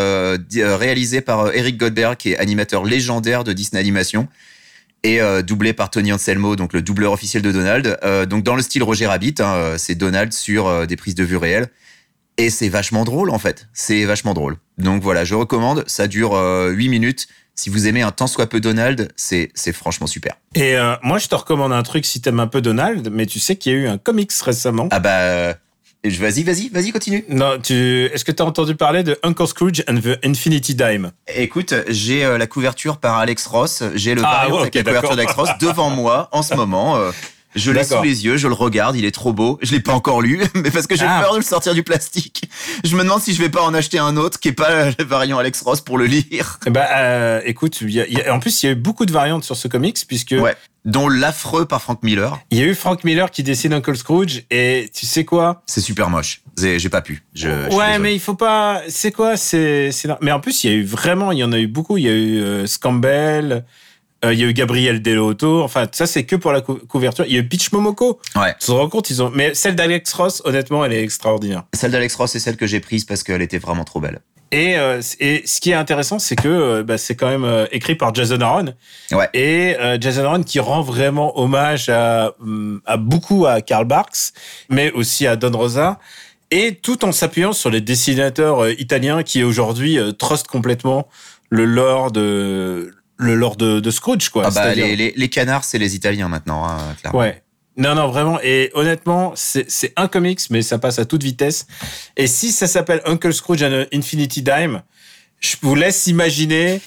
réalisé par Eric Goldberg, qui est animateur légendaire de Disney Animation, et doublé par Tony Anselmo, donc le doubleur officiel de Donald. Donc, dans le style Roger Rabbit, c'est Donald sur des prises de vue réelles. Et c'est vachement drôle, en fait. C'est vachement drôle. Donc voilà, je recommande. Ça dure 8 minutes. Si vous aimez un tant soit peu Donald, c'est franchement super. Et moi, je te recommande un truc si t'aimes un peu Donald, mais tu sais qu'il y a eu un comics récemment. Ah bah... Vas-y, continue. Non, est-ce que t'as entendu parler de Uncle Scrooge and the Infinity Dime? Écoute, j'ai la couverture par Alex Ross. J'ai le variant avec la couverture d'Alex Ross devant moi en ce moment. Je l'ai sous les yeux, je le regarde, il est trop beau. Je l'ai pas encore lu, mais parce que j'ai peur de le sortir du plastique. Je me demande si je vais pas en acheter un autre qui est pas le variant Alex Ross pour le lire. Écoute, en plus, il y a eu beaucoup de variantes sur ce comics, puisque... Ouais, dont l'affreux par Frank Miller. Il y a eu Frank Miller qui dessine Uncle Scrooge, et tu sais quoi? C'est super moche. J'ai pas pu. Mais il faut pas... C'est quoi? Mais en plus, il y en a eu beaucoup. Il y a eu Scambell... il y a eu Gabriel Delotto. Enfin, ça, c'est que pour la couverture. Il y a eu Peach Momoko. Ouais. Tu te rends compte, mais celle d'Alex Ross, honnêtement, elle est extraordinaire. Celle d'Alex Ross, c'est celle que j'ai prise parce qu'elle était vraiment trop belle. Et ce qui est intéressant, c'est que c'est quand même écrit par Jason Aaron. Ouais. Et Jason Aaron qui rend vraiment hommage à beaucoup à Karl Barks, mais aussi à Don Rosa. Et tout en s'appuyant sur les dessinateurs italiens qui aujourd'hui trustent complètement le lore de Scrooge, quoi. Ah bah, les canards, c'est les Italiens maintenant, hein, clairement. Ouais. Non, vraiment. Et honnêtement, c'est un comics, mais ça passe à toute vitesse. Et si ça s'appelle Uncle Scrooge and Infinity Dime, je vous laisse imaginer.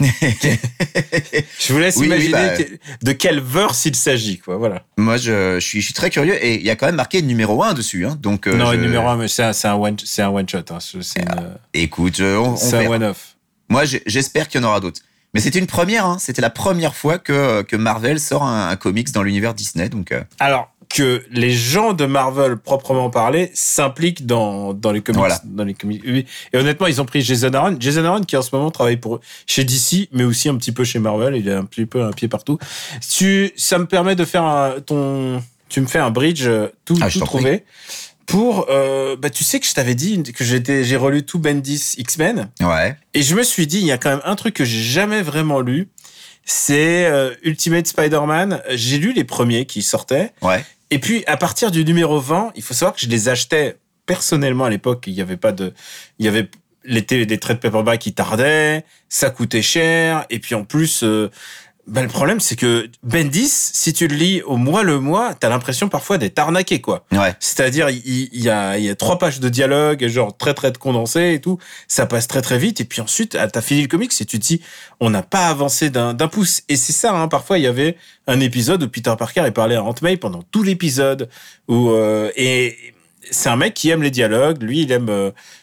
De quel verse il s'agit, quoi. Voilà. Moi, je suis très curieux et il y a quand même marqué numéro 1 dessus, hein. Donc. Non, numéro 1, mais c'est un one shot. Hein. Écoute, c'est un one off. Moi, j'espère qu'il y en aura d'autres. Mais c'était une première, hein. C'était la première fois que Marvel sort un comics dans l'univers Disney, donc. Alors que les gens de Marvel proprement parlé s'impliquent dans les comics, voilà. Dans les comics. Et honnêtement, ils ont pris Jason Aaron qui en ce moment travaille chez DC, mais aussi un petit peu chez Marvel. Il a un petit peu un pied partout. Ça me permet de faire tu me fais un bridge tout trouvé. Pour, tu sais que je t'avais dit que j'ai relu tout Bendis X-Men. Ouais. Et je me suis dit, il y a quand même un truc que j'ai jamais vraiment lu. c'est Ultimate Spider-Man. J'ai lu les premiers qui sortaient. Ouais. Et puis, à partir du numéro 20, il faut savoir que je les achetais personnellement à l'époque. Il y avait des trades paperback qui tardaient, ça coûtait cher. Et puis, en plus, le problème, c'est que Bendis, si tu le lis au mois, t'as l'impression parfois d'être arnaqué, quoi. Ouais. C'est-à-dire, il y a 3 pages de dialogue, genre très condensé et tout. Ça passe très très vite. Et puis ensuite, t'as fini le comics et tu te dis, on n'a pas avancé d'un pouce. Et c'est ça, hein. Parfois, il y avait un épisode où Peter Parker il parlait à Aunt May pendant tout l'épisode. Et c'est un mec qui aime les dialogues. Lui, il aime,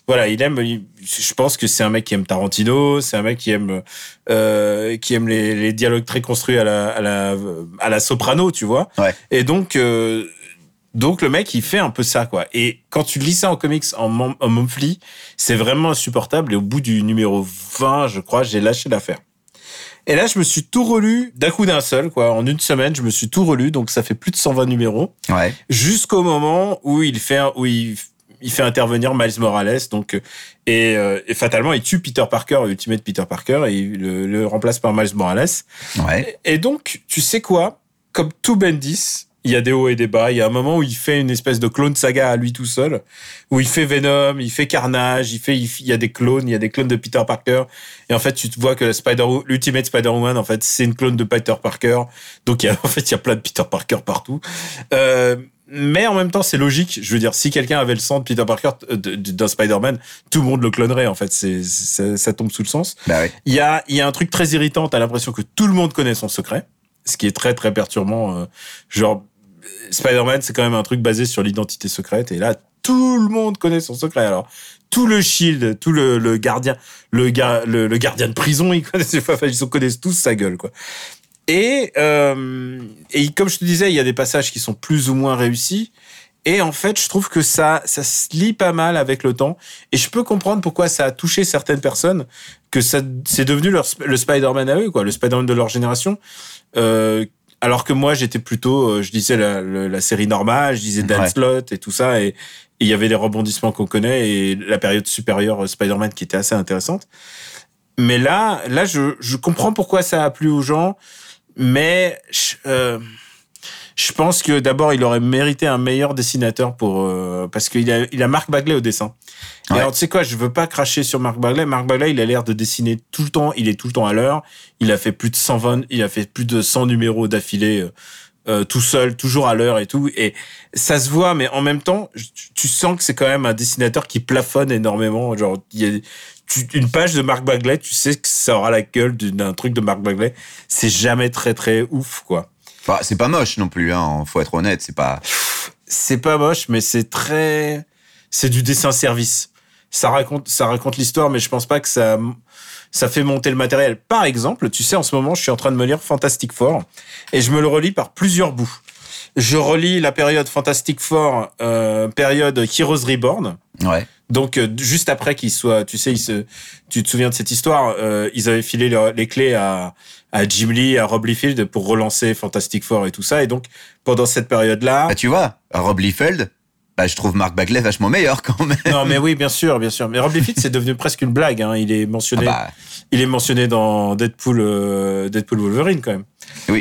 je pense que c'est un mec qui aime Tarantino. C'est un mec qui aime les dialogues très construits à la Soprano, tu vois. Ouais. Et donc le mec, il fait un peu ça, quoi. Et quand tu lis ça en comics, en monthly, c'est vraiment insupportable. Et au bout du numéro 20, je crois, j'ai lâché l'affaire. Et là, je me suis tout relu d'un seul, quoi. En une semaine, je me suis tout relu. Donc, ça fait plus de 120 numéros. Ouais. Jusqu'au moment où il fait intervenir Miles Morales. Donc, et fatalement, il tue Peter Parker, Ultimate Peter Parker, et il le remplace par Miles Morales. Ouais. Et donc, tu sais quoi? Comme tout Bendis, il y a des hauts et des bas. Il y a un moment où il fait une espèce de clone saga à lui tout seul, où il fait Venom, il fait Carnage, il y a des clones de Peter Parker. Et en fait, tu te vois que l'Ultimate Spider-Man, en fait, c'est une clone de Peter Parker. Donc, il y a plein de Peter Parker partout. Mais en même temps, c'est logique. Je veux dire, si quelqu'un avait le sang de Peter Parker d'un Spider-Man, tout le monde le clonerait. En fait, ça tombe sous le sens. Bah oui. Il y a un truc très irritant. T'as l'impression que tout le monde connaît son secret, ce qui est très très perturbant. Genre, Spider-Man, c'est quand même un truc basé sur l'identité secrète. Et là, tout le monde connaît son secret. Alors, tout le Shield, tout le gardien, le gardien de prison, ils connaissent tous sa gueule, quoi. Et comme je te disais, il y a des passages qui sont plus ou moins réussis. Et en fait, je trouve que ça se lit pas mal avec le temps. Et je peux comprendre pourquoi ça a touché certaines personnes, que c'est devenu le Spider-Man à eux, quoi, le Spider-Man de leur génération. Alors que moi, j'étais plutôt, je disais la série normale, je disais Dan Slott et tout ça, et il y avait les rebondissements qu'on connaît et la période supérieure Spider-Man qui était assez intéressante. Mais là, je comprends pourquoi ça a plu aux gens, mais je pense que d'abord, il aurait mérité un meilleur dessinateur parce qu'il a Mark Bagley au dessin. Ouais. Et alors, tu sais quoi, je veux pas cracher sur Mark Bagley. Mark Bagley, il a l'air de dessiner tout le temps. Il est tout le temps à l'heure. Il a fait plus de 100 numéros d'affilée, tout seul, toujours à l'heure et tout. Et ça se voit, mais en même temps, tu sens que c'est quand même un dessinateur qui plafonne énormément. Genre, une page de Mark Bagley, tu sais que ça aura la gueule d'un truc de Mark Bagley. C'est jamais très, très ouf, quoi. Enfin, c'est pas moche non plus, hein. Faut être honnête, c'est pas moche, mais c'est du dessin service. Ça raconte l'histoire, mais je pense pas que ça fait monter le matériel. Par exemple, tu sais, en ce moment, je suis en train de me lire Fantastic Four, et je me le relis par plusieurs bouts. Je relis la période Fantastic Four, période Heroes Reborn. Ouais. Donc, juste après qu'il soit, tu sais, tu te souviens de cette histoire, ils avaient filé les clés à Jim Lee, à Rob Liefeld pour relancer Fantastic Four et tout ça. Et donc, pendant cette période-là... Bah, tu vois, Rob Liefeld, je trouve Mark Bagley vachement meilleur quand même. Non, mais oui, bien sûr. Mais Rob Liefeld, c'est devenu presque une blague, hein. Il est mentionné dans Deadpool Wolverine, quand même. Oui.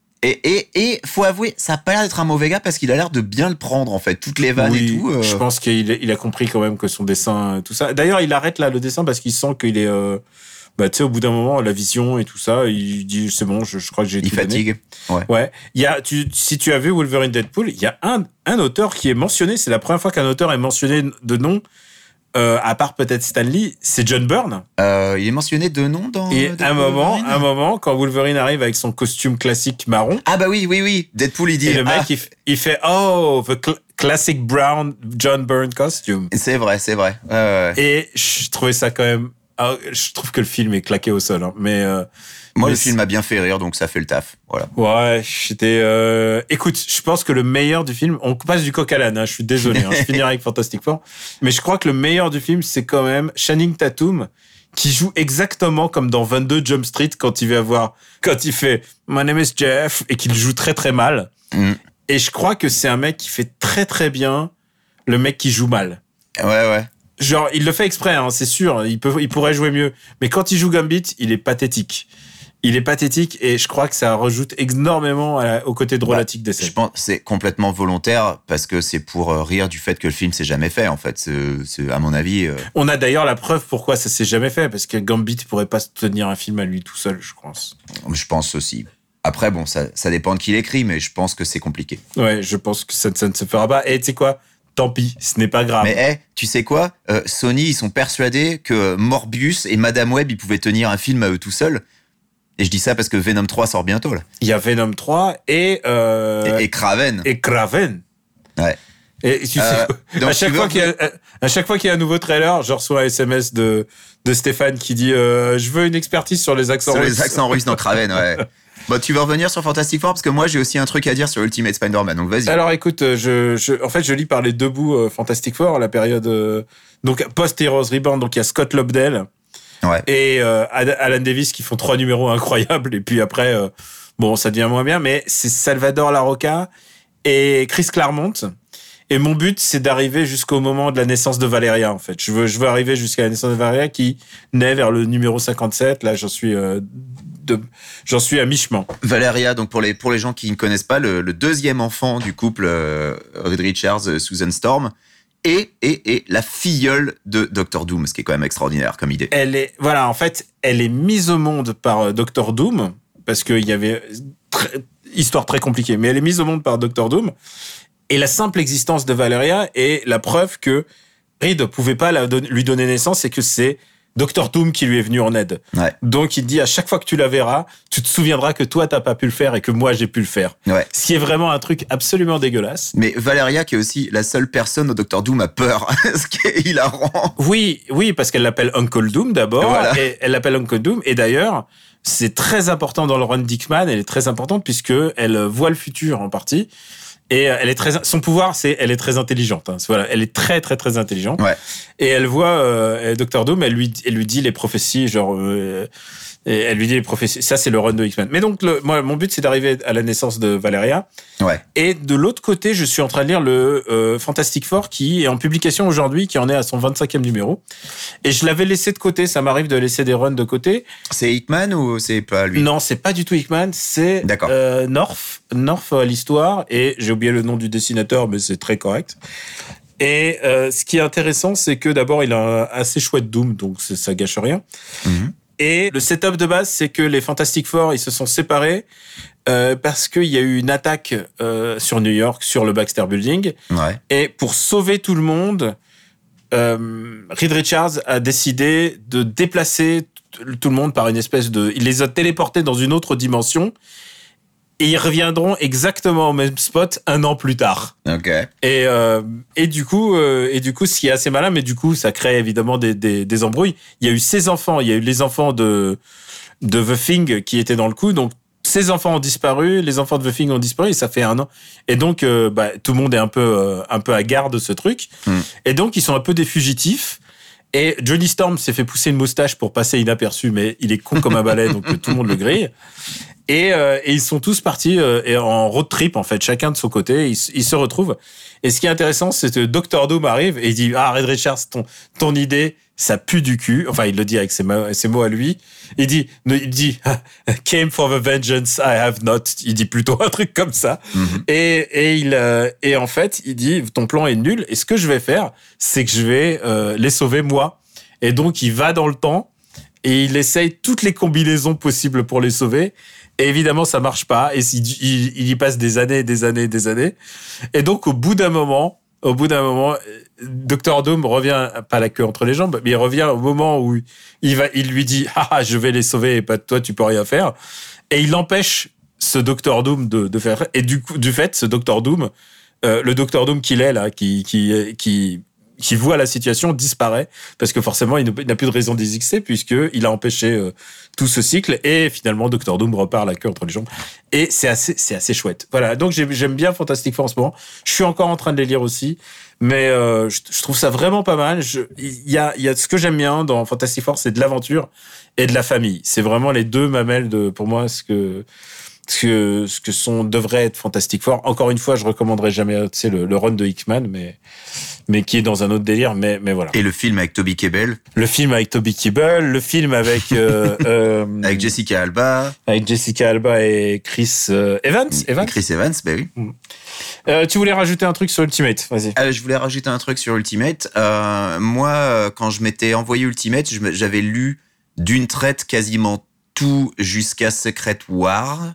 Et faut avouer, ça a pas l'air d'être un mauvais gars parce qu'il a l'air de bien le prendre, en fait. Toutes les vannes et tout. Je pense qu'il a compris quand même que son dessin, tout ça. D'ailleurs, il arrête là le dessin parce qu'il sent qu'il est, tu sais, au bout d'un moment, la vision et tout ça, il dit, c'est bon, je crois que j'ai tout donné. Il fatigue. Ouais. Si tu as vu Wolverine Deadpool, il y a un auteur qui est mentionné. C'est la première fois qu'un auteur est mentionné de nom. À part peut-être Stan Lee, c'est John Byrne. Il est mentionné de nom dans. Et un moment, quand Wolverine arrive avec son costume classique marron. Ah bah oui. Deadpool, il dit. Et le mec, il fait the classic brown John Byrne costume. C'est vrai. Ouais. Et je trouvais ça quand même. Je trouve que le film est claqué au sol, hein, mais. Moi, le film a bien fait rire, donc ça fait le taf. Voilà. Ouais, écoute, je pense que le meilleur du film, on passe du coq à l'âne, hein, je suis désolé, hein, je finirai avec Fantastic Four, mais je crois que le meilleur du film, c'est quand même Channing Tatum, qui joue exactement comme dans 22 Jump Street quand il fait My name is Jeff, et qu'il joue très très mal. Et je crois que c'est un mec qui fait très très bien le mec qui joue mal. Ouais. Genre, il le fait exprès, hein, c'est sûr, il pourrait jouer mieux. Mais quand il joue Gambit, il est pathétique. il est pathétique et je crois que ça rajoute énormément au côté drôlatique des scènes. Je pense que c'est complètement volontaire parce que c'est pour rire du fait que le film s'est jamais fait, en fait. C'est à mon avis. On a d'ailleurs la preuve pourquoi ça s'est jamais fait, parce que Gambit pourrait pas se tenir un film à lui tout seul, je pense. Je pense aussi. Après, bon, ça dépend de qui l'écrit, mais je pense que c'est compliqué. Ouais, je pense que ça ne se fera pas. Et tu sais quoi? Tant pis, ce n'est pas grave. Mais tu sais quoi? Sony, ils sont persuadés que Morbius et Madame Web, ils pouvaient tenir un film à eux tout seuls. Et je dis ça parce que Venom 3 sort bientôt, là. Il y a Venom 3 et Kraven. Et Kraven. Ouais. Et tu sais, à chaque fois qu'il y a un nouveau trailer, je reçois un SMS de Stéphane qui dit je veux une expertise sur les accents russes. Sur les accents russes dans Kraven, ouais. Bon, tu veux revenir sur Fantastic Four parce que moi j'ai aussi un truc à dire sur Ultimate Spider-Man, donc vas-y. Alors écoute, je lis par les deux bouts Fantastic Four, la période donc post-Heroes Reborn, donc il y a Scott Lobdell et Alan Davis qui font 3 numéros incroyables, et puis après bon, ça devient moins bien, mais c'est Salvador Larroca et Chris Claremont. Et mon but, c'est d'arriver jusqu'au moment de la naissance de Valeria, en fait. Je veux arriver jusqu'à la naissance de Valeria qui naît vers le numéro 57. Là, j'en suis à mi-chemin. Valeria, donc pour les gens qui ne connaissent pas, le deuxième enfant du couple Reed Richards, Susan Storm, et la filleule de Dr. Doom, ce qui est quand même extraordinaire comme idée. Elle est mise au monde par Dr. Doom, parce qu'il y avait histoire très compliquée, mais elle est mise au monde par Dr. Doom. Et la simple existence de Valeria est la preuve que Reed ne pouvait pas lui donner naissance et que c'est Dr. Doom qui lui est venu en aide. Ouais. Donc il dit à chaque fois que tu la verras, tu te souviendras que toi t'as pas pu le faire et que moi j'ai pu le faire. Ouais. Ce qui est vraiment un truc absolument dégueulasse. Mais Valeria qui est aussi la seule personne où Dr. Doom a peur, ce qui est hilarant. Oui, parce qu'elle l'appelle Uncle Doom d'abord, voilà. Et elle l'appelle Uncle Doom, et d'ailleurs c'est très important dans le run Dickman, elle est très importante puisque elle voit le futur en partie. Et elle est son pouvoir, elle est très intelligente. Hein. Voilà, elle est très très très intelligente. Ouais. Et elle voit Dr. Doom, elle lui dit les prophéties, genre et elle lui dit les prophéties. Ça c'est le run de X-Men. Mais donc moi mon but c'est d'arriver à la naissance de Valeria. Ouais. Et de l'autre côté, je suis en train de lire le Fantastic Four qui est en publication aujourd'hui, qui en est à son 25e numéro. Et je l'avais laissé de côté. Ça m'arrive de laisser des runs de côté. C'est Hickman ou c'est pas lui? Non, c'est pas du tout Hickman. C'est North à l'histoire, et j'ai oublié le nom du dessinateur, mais c'est très correct. Et ce qui est intéressant, c'est que d'abord, il a un assez chouette Doom, donc ça gâche rien. Mm-hmm. Et le setup de base, c'est que les Fantastic Four, ils se sont séparés parce qu'il y a eu une attaque sur New York, sur le Baxter Building. Ouais. Et pour sauver tout le monde, Reed Richards a décidé de déplacer tout le monde par une espèce de... Il les a téléportés dans une autre dimension. Et ils reviendront exactement au même spot 1 an plus tard. Ok. Et du coup, ce qui est assez malin, mais du coup, ça crée évidemment des embrouilles. Il y a eu ces enfants, il y a eu les enfants de The Thing qui étaient dans le coup. Donc, ces enfants ont disparu, les enfants de The Thing ont disparu, et ça fait 1 an. Et donc, tout le monde est un peu à garde de ce truc. Et donc, ils sont un peu des fugitifs. Et Johnny Storm s'est fait pousser une moustache pour passer inaperçu, mais il est con comme un balai, donc tout le monde le grille. Et ils sont tous partis en road trip, en fait, chacun de son côté. Ils se retrouvent. Et ce qui est intéressant, c'est que Dr. Doom arrive et il dit « Ah, Reed Richards, ton idée, ça pue du cul. » Enfin, il le dit avec ses mots à lui. Il dit « Came for the vengeance I have not. » Il dit plutôt un truc comme ça. Mm-hmm. Et en fait, il dit « Ton plan est nul. Et ce que je vais faire, c'est que je vais les sauver, moi. » Et donc, il va dans le temps et il essaye toutes les combinaisons possibles pour les sauver. Et évidemment, ça marche pas. Et il y passe des années, des années, des années. Et donc, au bout d'un moment, Dr. Doom revient, pas la queue entre les jambes, mais il revient au moment où il lui dit, je vais les sauver et pas toi, tu peux rien faire. Et il empêche ce Dr. Doom de faire. Et du fait, ce Dr. Doom, le Dr. Doom qu'il est là, qui voit la situation, disparaît, parce que forcément, il n'a plus de raison d'exister, puisqu'il a empêché tout ce cycle, et finalement, Dr. Doom repart la queue entre les jambes. Et c'est assez chouette. Voilà, donc j'aime bien Fantastic Four en ce moment. Je suis encore en train de les lire aussi, mais je trouve ça vraiment pas mal. Il y a ce que j'aime bien dans Fantastic Four, c'est de l'aventure et de la famille. C'est vraiment les deux mamelles pour moi, ce que devrait être Fantastic Four. Encore une fois, je recommanderais jamais, le run de Hickman, mais qui est dans un autre délire, mais voilà. Et le film avec Toby Kebbell. Le film avec Toby Kebbell, le film avec... Avec Jessica Alba. Avec Jessica Alba et Chris Evans. Chris Evans, ben oui. Tu voulais rajouter un truc sur Ultimate, vas-y. Je voulais rajouter un truc sur Ultimate. Moi, quand je m'étais envoyé Ultimate, j'avais lu d'une traite quasiment tout jusqu'à Secret War.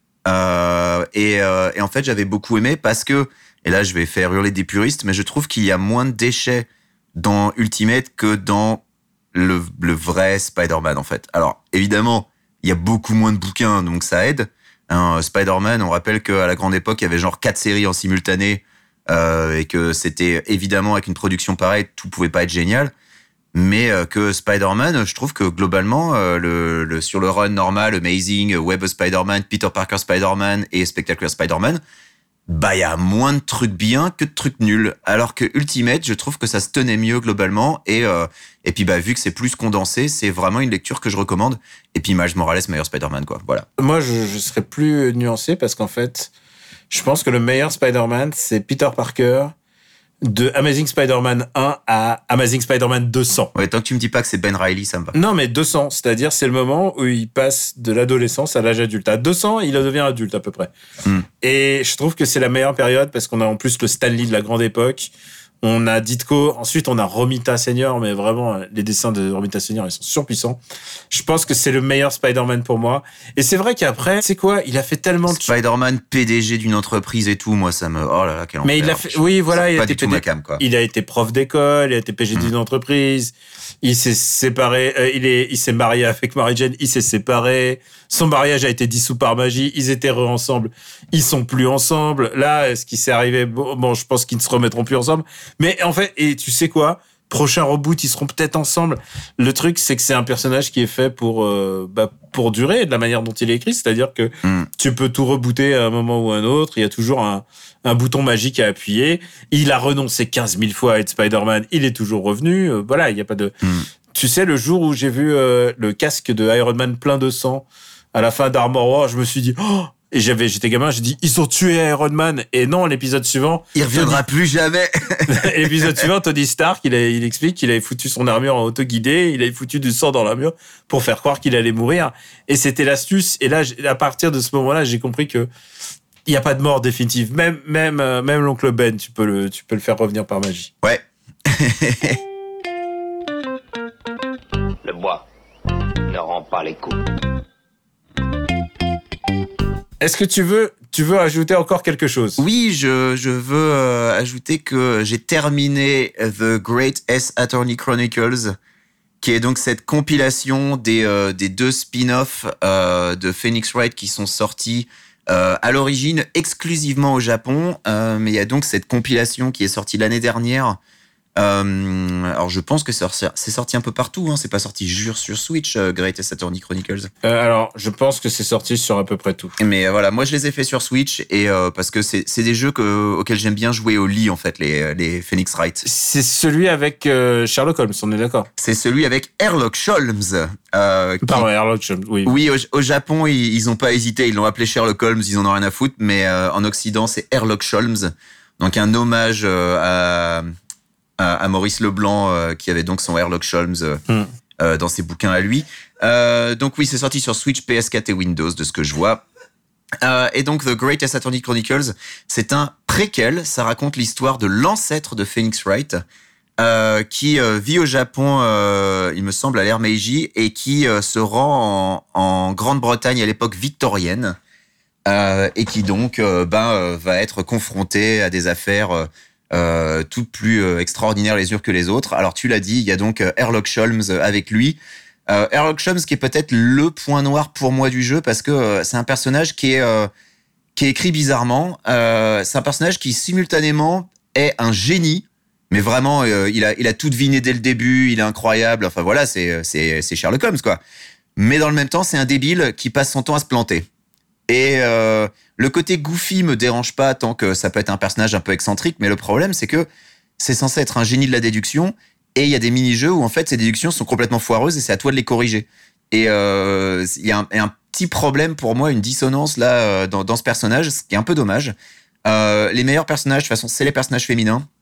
Et en fait, j'avais beaucoup aimé parce que, et là, je vais faire hurler des puristes, mais je trouve qu'il y a moins de déchets dans Ultimate que dans le vrai Spider-Man, en fait. Alors, évidemment, il y a beaucoup moins de bouquins, donc ça aide. Spider-Man, on rappelle qu'à la grande époque, il y avait genre 4 séries en simultané, et que c'était évidemment avec une production pareille, tout pouvait pas être génial. Mais que Spider-Man, je trouve que globalement, sur le run normal, Amazing, Web of Spider-Man, Peter Parker Spider-Man et Spectacular Spider-Man, bah il y a moins de trucs bien que de trucs nuls. Alors que Ultimate, je trouve que ça se tenait mieux globalement et puis bah vu que c'est plus condensé, c'est vraiment une lecture que je recommande. Et puis Miles Morales, meilleur Spider-Man quoi. Voilà. Moi, je serais plus nuancé parce qu'en fait, je pense que le meilleur Spider-Man, c'est Peter Parker. De Amazing Spider-Man 1 à Amazing Spider-Man 200. Ouais, tant que tu me dis pas que c'est Ben Reilly, ça me va. Non, mais 200, c'est-à-dire c'est le moment où il passe de l'adolescence à l'âge adulte. À 200, il devient adulte à peu près. Et je trouve que c'est la meilleure période parce qu'on a en plus le Stan Lee de la grande époque. On a Ditko, ensuite on a Romita Senior, mais vraiment les dessins de Romita Senior ils sont surpuissants. Je pense que c'est le meilleur Spider-Man pour moi. Et c'est vrai qu'après, c'est quoi, il a fait tellement de Spider-Man PDG d'une entreprise et tout, moi ça me oh là là quel mais enfer. il a fait, oui voilà, il a été ma cam, quoi. Il a été prof d'école, il a été PG d'une entreprise. Il s'est séparé, il s'est marié avec Mary Jane, il s'est séparé. Son mariage a été dissous par magie. Ils étaient ensemble, ils sont plus ensemble. Là, ce qui s'est arrivé, bon, je pense qu'ils ne se remettront plus ensemble. Mais en fait, et tu sais quoi? Prochain reboot, ils seront peut-être ensemble. Le truc, c'est que c'est un personnage qui est fait pour durer de la manière dont il est écrit. C'est-à-dire que tu peux tout rebooter à un moment ou à un autre. Il y a toujours un bouton magique à appuyer. Il a renoncé 15 000 fois à être Spider-Man. Il est toujours revenu. Voilà, il n'y a pas de... Tu sais, le jour où j'ai vu le casque de Iron Man plein de sang à la fin d'Armor War, je me suis dit... Oh, et j'étais gamin, j'ai dit, ils ont tué Iron Man. Et non, l'épisode suivant... Il reviendra plus jamais. L'épisode suivant, Tony Stark, il explique qu'il avait foutu son armure en auto-guidé, il avait foutu du sang dans l'armure pour faire croire qu'il allait mourir. Et c'était l'astuce. Et là, à partir de ce moment-là, j'ai compris que il n'y a pas de mort définitive. Même l'oncle Ben, tu peux le faire revenir par magie. Ouais. Le bois ne rend pas les coups. Est-ce que tu veux ajouter encore quelque chose? Oui, je veux ajouter que j'ai terminé The Great S Attorney Chronicles, qui est donc cette compilation des 2 spin-offs de Phoenix Wright qui sont sortis à l'origine exclusivement au Japon, mais il y a donc cette compilation qui est sortie l'année dernière. Alors je pense que c'est sorti un peu partout, hein. C'est pas sorti sur Switch, Greatest Attorney Chronicles. Alors je pense que c'est sorti sur à peu près tout. Mais voilà, moi je les ai fait sur Switch et parce que c'est des jeux auxquels j'aime bien jouer au lit en fait, les Phoenix Wright. C'est celui avec Sherlock Holmes, on est d'accord? C'est celui avec Sherlock Holmes. Pardon, Sherlock Holmes, oui. Oui, au Japon ils ont pas hésité, ils l'ont appelé Sherlock Holmes, ils en ont rien à foutre, mais en Occident c'est Sherlock Holmes, donc un hommage à Maurice Leblanc qui avait donc son Sherlock Holmes dans ses bouquins à lui. Donc oui, c'est sorti sur Switch, PS4 et Windows de ce que je vois. Et donc The Greatest Attorney Chronicles, c'est un préquel, ça raconte l'histoire de l'ancêtre de Phoenix Wright qui vit au Japon, il me semble, à l'ère Meiji et qui se rend en Grande-Bretagne à l'époque victorienne et qui donc va être confronté à des affaires toutes plus extraordinaires les unes que les autres. Alors tu l'as dit, il y a donc Sherlock Holmes avec lui. Sherlock Holmes qui est peut-être le point noir pour moi du jeu parce que c'est un personnage qui est écrit bizarrement. C'est un personnage qui simultanément est un génie, mais vraiment il a tout deviné dès le début, il est incroyable. Enfin voilà, c'est Sherlock Holmes quoi. Mais dans le même temps, c'est un débile qui passe son temps à se planter. Et le côté goofy me dérange pas tant que ça peut être un personnage un peu excentrique, mais le problème c'est que c'est censé être un génie de la déduction et il y a des mini-jeux où en fait ces déductions sont complètement foireuses et c'est à toi de les corriger. Et il y a un petit problème pour moi, une dissonance là dans ce personnage, ce qui est un peu dommage. Les meilleurs personnages de toute façon c'est les personnages féminins.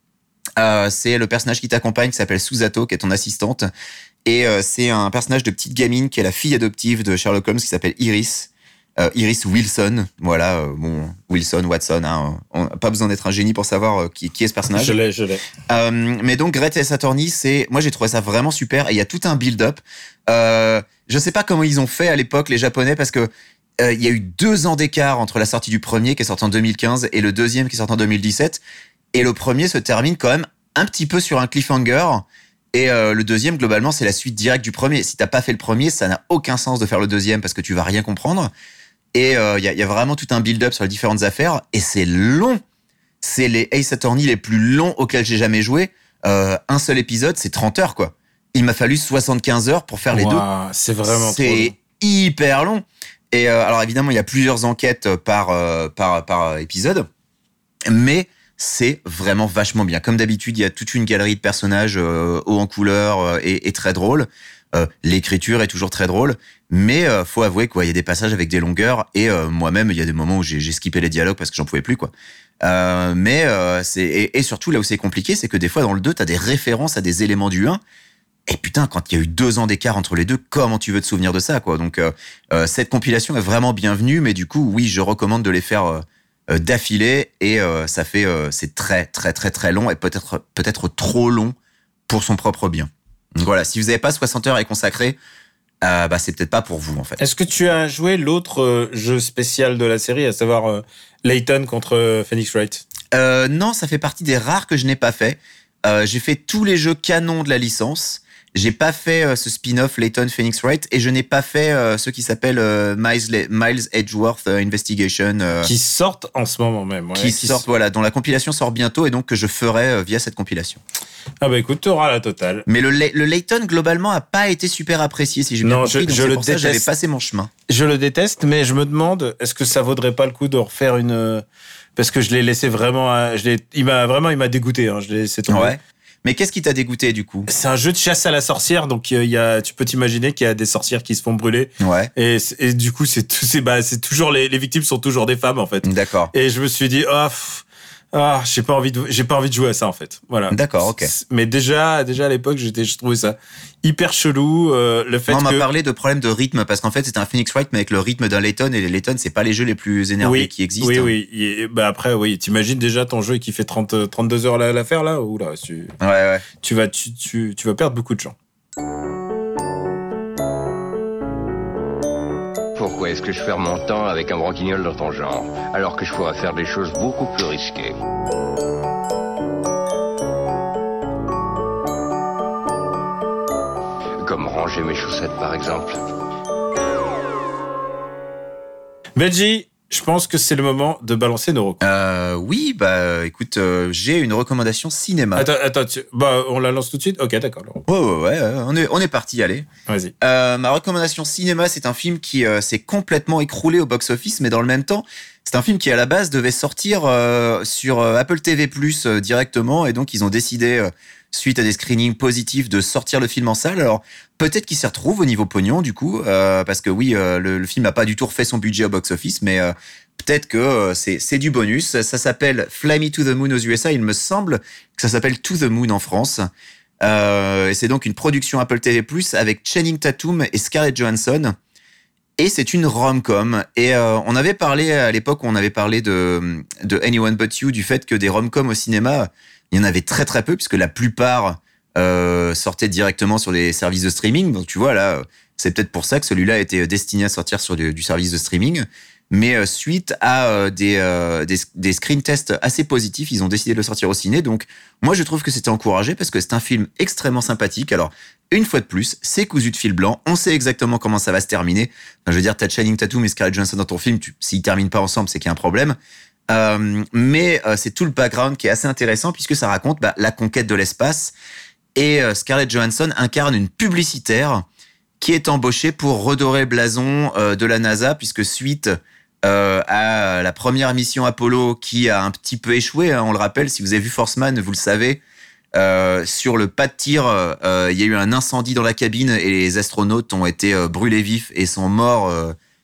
C'est le personnage qui t'accompagne, qui s'appelle Susato, qui est ton assistante. Et c'est un personnage de petite gamine qui est la fille adoptive de Sherlock Holmes, qui s'appelle Iris. Iris Wilson, voilà, Wilson, Watson, hein, pas besoin d'être un génie pour savoir qui est ce personnage. Je l'ai. Mais donc Great Ace Attorney, moi j'ai trouvé ça vraiment super, et il y a tout un build-up. Je sais pas comment ils ont fait à l'époque les Japonais, parce que il y a eu 2 ans d'écart entre la sortie du premier qui est sorti en 2015 et le deuxième qui est sorti en 2017, et le premier se termine quand même un petit peu sur un cliffhanger. Et le deuxième, globalement, c'est la suite directe du premier. Si t'as pas fait le premier, ça n'a aucun sens de faire le deuxième parce que tu vas rien comprendre. Et il y a vraiment tout un build-up sur les différentes affaires. Et c'est long. C'est les Ace Attorney les plus longs auxquels j'ai jamais joué. Un seul épisode, c'est 30 heures, quoi. Il m'a fallu 75 heures pour faire les deux. C'est vraiment trop long. C'est hyper long. Et alors évidemment, il y a plusieurs enquêtes par épisode. Mais c'est vraiment vachement bien. Comme d'habitude, il y a toute une galerie de personnages hauts en couleur et très drôles. L'écriture est toujours très drôle, mais faut avouer quoi, il y a des passages avec des longueurs et moi-même, il y a des moments où j'ai skippé les dialogues parce que j'en pouvais plus quoi. Et surtout là où c'est compliqué, c'est que des fois dans le 2, t'as des références à des éléments du 1. Et putain, quand il y a eu 2 ans d'écart entre les deux, comment tu veux te souvenir de ça quoi. Donc cette compilation est vraiment bienvenue, mais du coup, oui, je recommande de les faire d'affilée et ça fait c'est très très très très long et peut-être trop long pour son propre bien. Donc voilà, si vous n'avez pas 60 heures à y consacrer, c'est peut-être pas pour vous en fait. Est-ce que tu as joué l'autre jeu spécial de la série, à savoir Layton contre Phoenix Wright? Non, ça fait partie des rares que je n'ai pas fait. J'ai fait tous les jeux canons de la licence. J'ai pas fait ce spin-off Layton Phoenix Wright et je n'ai pas fait ce qui s'appelle Miles Edgeworth Investigation. Qui sortent en ce moment même. Ouais, qui sortent, voilà, dont la compilation sort bientôt et donc que je ferai via cette compilation. Ah bah écoute, t'auras la totale. Mais le Layton, globalement, a pas été super apprécié, si j'ai bien compris. Donc je le pour ça, déteste. j'avais passé mon chemin. Je le déteste, mais je me demande, est-ce que ça vaudrait pas le coup de refaire une... Parce que je l'ai laissé vraiment... Il m'a dégoûté, hein, je l'ai laissé tomber. Ouais. Mais qu'est-ce qui t'a dégoûté du coup? C'est un jeu de chasse à la sorcière, donc tu peux t'imaginer qu'il y a des sorcières qui se font brûler. Ouais. Et du coup, c'est toujours les victimes sont toujours des femmes en fait. D'accord. Et je me suis dit j'ai pas envie de jouer à ça en fait. Voilà. D'accord, ok. Mais déjà à l'époque, je trouvais ça hyper chelou. Le fait on m'a parlé de problèmes de rythme parce qu'en fait c'était un Phoenix Wright mais avec le rythme d'un Layton et les Layton c'est pas les jeux les plus énervés qui existent. Oui. Et après t'imagines déjà ton jeu qui fait 32 heures l'affaire là ou là Ouais. Tu vas perdre beaucoup de gens. Pourquoi est-ce que je perds mon temps avec un branquignol dans ton genre, alors que je pourrais faire des choses beaucoup plus risquées? Comme ranger mes chaussettes, par exemple. Benji, je pense que c'est le moment de balancer nos recos. Oui, écoute, j'ai une recommandation cinéma. Attends, on la lance tout de suite? Ok, d'accord. Ouais, on est parti, allez. Vas-y. Ma recommandation cinéma, c'est un film qui s'est complètement écroulé au box-office, mais dans le même temps, c'est un film qui à la base devait sortir sur Apple TV+ directement, et donc ils ont décidé, suite à des screenings positifs, de sortir le film en salle. Alors peut-être qu'il s'y retrouve au niveau pognon du coup, parce que oui, le film n'a pas du tout refait son budget au box-office, mais peut-être que c'est du bonus. Ça s'appelle Fly Me to the Moon aux USA. Il me semble que ça s'appelle To the Moon en France. Et c'est donc une production Apple TV+, avec Channing Tatum et Scarlett Johansson. Et c'est une rom-com. Et on avait parlé à l'époque où on avait parlé de Anyone But You, du fait que des rom-coms au cinéma, il y en avait très très peu, puisque la plupart sortaient directement sur les services de streaming. Donc tu vois, là, c'est peut-être pour ça que celui-là était destiné à sortir sur du service de streaming. Mais suite à des screen tests assez positifs, ils ont décidé de le sortir au ciné. Donc moi, je trouve que c'était encouragé parce que c'est un film extrêmement sympathique. Alors, une fois de plus, c'est cousu de fil blanc. On sait exactement comment ça va se terminer. Enfin, je veux dire, t'as Channing Tatum et Scarlett Johansson dans ton film. S'ils terminent pas ensemble, c'est qu'il y a un problème. Mais c'est tout le background qui est assez intéressant puisque ça raconte la conquête de l'espace. Et Scarlett Johansson incarne une publicitaire qui est embauchée pour redorer le blason de la NASA, puisque suite à la première mission Apollo qui a un petit peu échoué, on le rappelle, si vous avez vu Force Man, vous le savez, sur le pas de tir, il y a eu un incendie dans la cabine et les astronautes ont été brûlés vifs et sont morts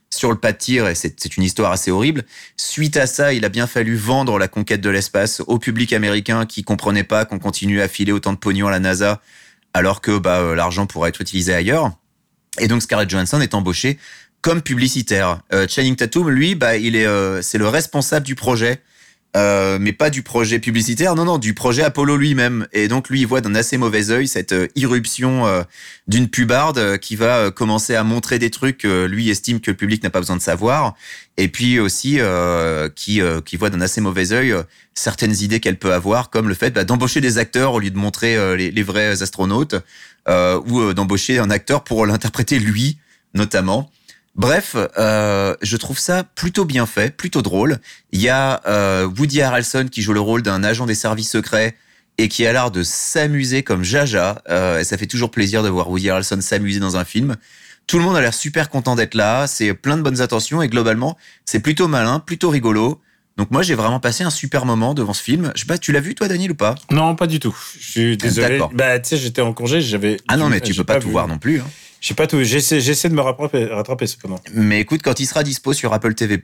sur le pas de tir, et c'est une histoire assez horrible. Suite à ça, il a bien fallu vendre la conquête de l'espace au public américain qui comprenait pas qu'on continue à filer autant de pognon à la NASA alors que l'argent pourrait être utilisé ailleurs. Et donc Scarlett Johansson est embauchée comme publicitaire. Channing Tatum, lui, c'est le responsable du projet. Mais pas du projet publicitaire, non, du projet Apollo lui-même. Et donc, lui, il voit d'un assez mauvais œil cette irruption d'une pubarde qui va commencer à montrer des trucs que lui estime que le public n'a pas besoin de savoir. Et puis aussi, qui voit d'un assez mauvais œil certaines idées qu'elle peut avoir, comme le fait d'embaucher des acteurs au lieu de montrer les vrais astronautes, ou d'embaucher un acteur pour l'interpréter lui, notamment. Bref, je trouve ça plutôt bien fait, plutôt drôle. Il y a Woody Harrelson qui joue le rôle d'un agent des services secrets et qui a l'air de s'amuser comme Jaja. Et ça fait toujours plaisir de voir Woody Harrelson s'amuser dans un film. Tout le monde a l'air super content d'être là. C'est plein de bonnes attentions et globalement, c'est plutôt malin, plutôt rigolo. Donc moi, j'ai vraiment passé un super moment devant ce film. Je sais pas, tu l'as vu toi, Daniel, ou pas ? Non, pas du tout. Je suis désolé. D'accord. Tu sais, j'étais en congé, Ah non, mais tu peux pas tout voir non plus. Hein. J'ai pas tout. J'essaie de me rattraper cependant. Mais écoute, quand il sera dispo sur Apple TV+,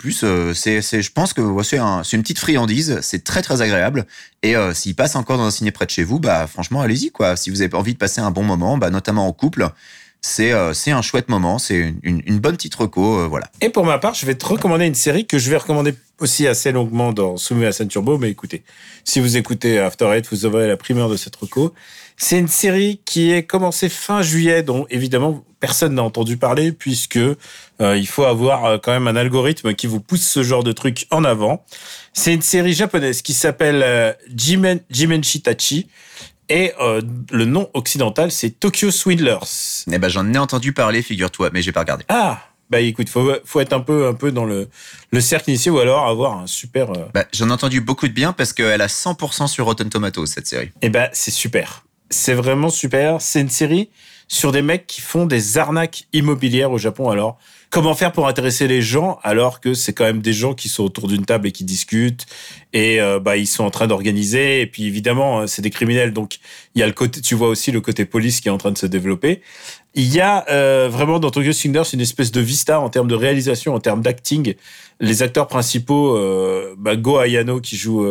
je pense que c'est une petite friandise. C'est très très agréable. Et s'il passe encore dans un ciné près de chez vous, franchement, allez-y quoi. Si vous avez envie de passer un bon moment, notamment en couple, c'est un chouette moment. C'est une bonne petite reco, voilà. Et pour ma part, je vais te recommander une série que je vais recommander aussi assez longuement dans Soumis à Scène Turbo. Mais écoutez, si vous écoutez After Eight, vous aurez la primeur de cette reco. C'est une série qui est commencée fin juillet, dont évidemment personne n'a entendu parler puisque il faut avoir quand même un algorithme qui vous pousse ce genre de truc en avant. C'est une série japonaise qui s'appelle Jimenshi Tachi et le nom occidental c'est Tokyo Swindlers. J'en ai entendu parler, figure-toi, mais j'ai pas regardé. Ah. Écoute, faut être un peu dans le cercle initié ou alors avoir un super... J'en ai entendu beaucoup de bien parce qu'elle a 100% sur Rotten Tomatoes, cette série. C'est super. C'est vraiment super. C'est une série sur des mecs qui font des arnaques immobilières au Japon. Alors, comment faire pour intéresser les gens alors que c'est quand même des gens qui sont autour d'une table et qui discutent et ils sont en train d'organiser et puis évidemment c'est des criminels donc il y a le côté, tu vois aussi le côté police qui est en train de se développer. Il y a vraiment dans Tokyo Swindlers une espèce de vista en termes de réalisation, en termes d'acting. Les acteurs principaux, Go Ayano qui joue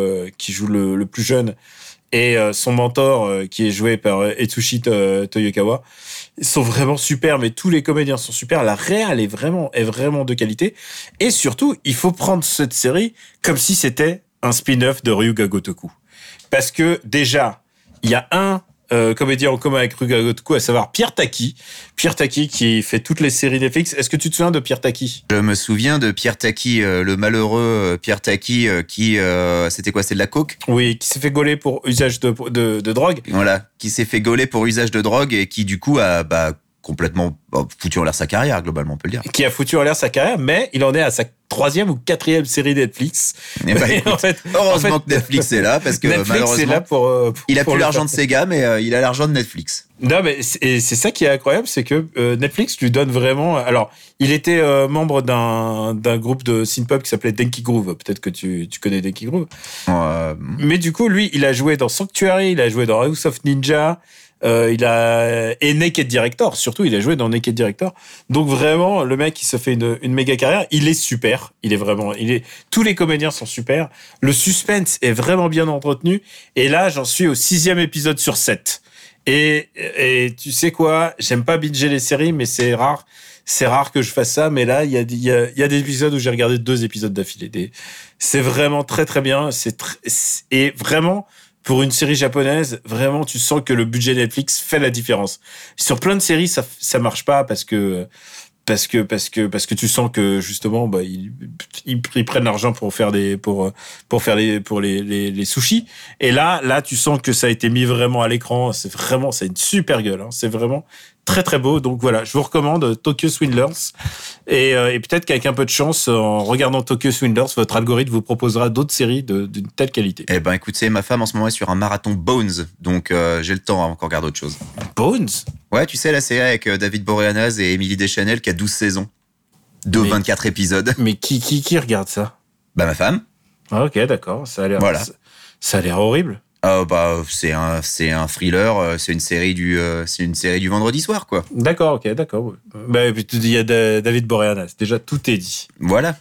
le plus jeune et son mentor qui est joué par Etsushi Toyokawa sont vraiment super, mais tous les comédiens sont super. La réal est vraiment de qualité. Et surtout, il faut prendre cette série comme si c'était un spin-off de Ryuga Gotoku. Parce que déjà, il y a un comédien en commun avec Ryuga Gotoku, à savoir Pierre Taki. Pierre Taki qui fait toutes les séries Netflix. Est-ce que tu te souviens de Pierre Taki ? Je me souviens de Pierre Taki, le malheureux Pierre Taki qui... c'était quoi ? C'est de la coke ? Oui, qui s'est fait gauler pour usage de drogue. Voilà, qui s'est fait gauler pour usage de drogue et qui du coup a complètement foutu en l'air sa carrière, globalement, on peut le dire. Qui a foutu en l'air sa carrière, mais il en est à sa 3e ou 4e série Netflix. Écoute, heureusement que Netflix est là, parce que Netflix malheureusement, est là pour il a plus l'argent de Sega, mais il a l'argent de Netflix. Non, mais c'est ça qui est incroyable, c'est que Netflix lui donne vraiment... Alors, il était membre d'un groupe de synth-pop qui s'appelait Denki Groove. Peut-être que tu connais Denki Groove. Mais du coup, lui, il a joué dans Sanctuary, il a joué dans House of Ninja... et Naked Director, surtout, il a joué dans Naked Director. Donc vraiment, le mec, il se fait une méga carrière. Il est super. Tous les comédiens sont super. Le suspense est vraiment bien entretenu. Et là, j'en suis au 6e épisode sur 7. Et tu sais quoi? J'aime pas binger les séries, mais c'est rare. C'est rare que je fasse ça. Mais là, il y a des épisodes où j'ai regardé 2 épisodes d'affilée. C'est vraiment très, très bien. Et vraiment, pour une série japonaise, vraiment, tu sens que le budget Netflix fait la différence. Sur plein de séries, ça marche pas parce que tu sens que justement, ils prennent l'argent pour faire les sushis. Et là, tu sens que ça a été mis vraiment à l'écran. C'est une super gueule. Hein. C'est vraiment très très beau. Donc voilà, je vous recommande Tokyo Swindlers. Et peut-être qu'avec un peu de chance, en regardant Tokyo Swindlers, votre algorithme vous proposera d'autres séries d'une telle qualité. Écoutez, ma femme en ce moment est sur un marathon Bones, donc j'ai le temps à encore regarder autre chose. Bones ? Ouais, tu sais, la série avec David Boreanaz et Émilie Deschanel qui a 12 saisons. 24 épisodes. Mais qui regarde ça ? Ma femme. Ah, ok, d'accord. Ça a l'air horrible. C'est un thriller, c'est une série du vendredi soir, quoi. D'accord, ok, d'accord. Ouais. Bah, et puis tu dis, il y a David Boreanaz. Déjà, tout est dit. Voilà.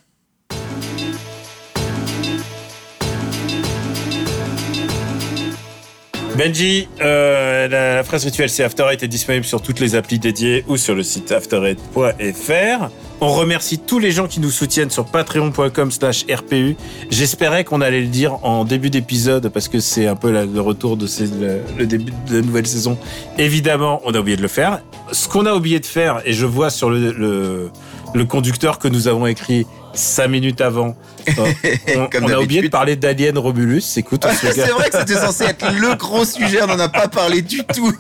Benji, la phrase rituelle, c'est After Eight est disponible sur toutes les applis dédiées ou sur le site after8.fr. On remercie tous les gens qui nous soutiennent sur patreon.com/RPU. J'espérais qu'on allait le dire en début d'épisode parce que c'est un peu le retour de le début de la nouvelle saison. Évidemment, on a oublié de le faire. Ce qu'on a oublié de faire, et je vois sur le conducteur que nous avons écrit 5 minutes avant, on a oublié de parler d'Alien Romulus. Écoute, c'est vrai que c'était censé être le gros sujet, on n'en a pas parlé du tout.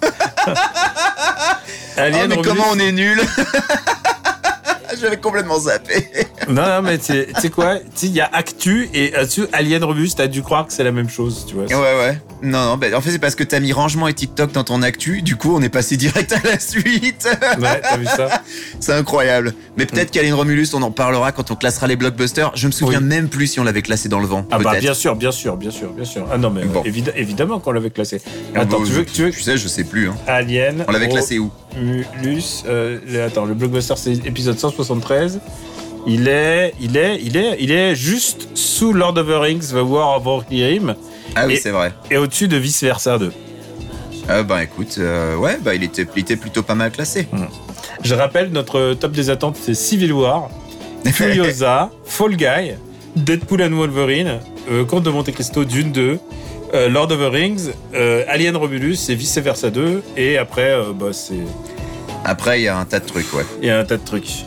Alien mais Romulus. Comment on est nul. J'avais complètement zappé. Non, mais tu sais quoi, il y a Actu et dessus Alien Romulus, t'as dû croire que c'est la même chose, tu vois. Ouais. Non, en fait, c'est parce que t'as mis rangement et TikTok dans ton Actu, du coup, on est passé direct à la suite. Ouais, t'as vu ça? C'est incroyable. Mais peut-être qu'Alien Romulus, on en parlera quand on classera les blockbusters. Je me souviens même plus si on l'avait classé dans le vent. Ah peut-être. Bah bien sûr. Ah non, mais bon. évidemment qu'on l'avait classé. Attends, tu veux Tu sais, je sais plus. Hein. Alien. On l'avait classé où? Romulus. Attends, le blockbuster, c'est épisode 173. Il est juste sous Lord of the Rings, The War of Rohirrim. Ah oui, c'est vrai. Et au-dessus de Vice Versa 2. Écoute, il était plutôt pas mal classé. Je rappelle, notre top des attentes, c'est Civil War, Furiosa, Fall Guy, Deadpool and Wolverine, Comte de Monte Cristo, Dune 2, Lord of the Rings, Alien Romulus et Vice Versa 2. Et après, c'est... Après, il y a un tas de trucs, ouais. Il y a un tas de trucs.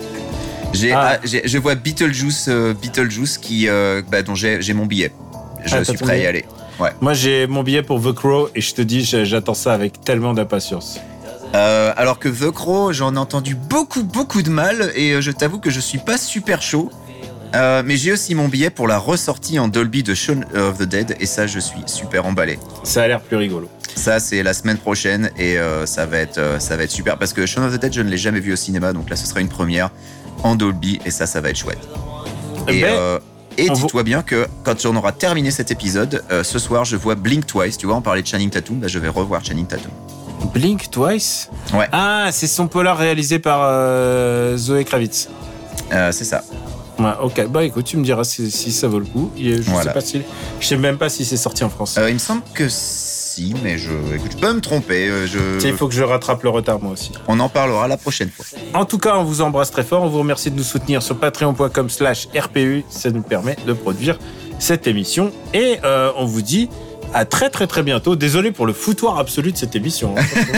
Je vois Beetlejuice qui, dont j'ai mon billet. Je suis prêt à y aller. Ouais. Moi, j'ai mon billet pour The Crow et je te dis, j'attends ça avec tellement d'impatience. Alors que The Crow, j'en ai entendu beaucoup de mal et je t'avoue que je suis pas super chaud. Mais j'ai aussi mon billet pour la ressortie en Dolby de Shaun of the Dead et ça, je suis super emballé. Ça a l'air plus rigolo. Ça, c'est la semaine prochaine et ça va être super parce que Shaun of the Dead, je ne l'ai jamais vu au cinéma, donc là, ce sera une première en Dolby et ça va être chouette. Et dis-toi bien que quand on aura terminé cet épisode, ce soir, je vois Blink Twice. Tu vois, on parlait de Channing Tatum, je vais revoir Channing Tatum. Blink Twice? Ouais. Ah, c'est son polar réalisé par Zoé Kravitz. C'est ça. Ouais, ok. Bah écoute, tu me diras si ça vaut le coup. Je sais même pas si c'est sorti en France. Il me semble que si, mais écoute, je peux me tromper. Il faut que je rattrape le retard moi aussi. On en parlera la prochaine fois. En tout cas, on vous embrasse très fort. On vous remercie de nous soutenir sur patreon.com/RPU. Ça nous permet de produire cette émission. Et on vous dit à très très très bientôt. Désolé pour le foutoir absolu de cette émission.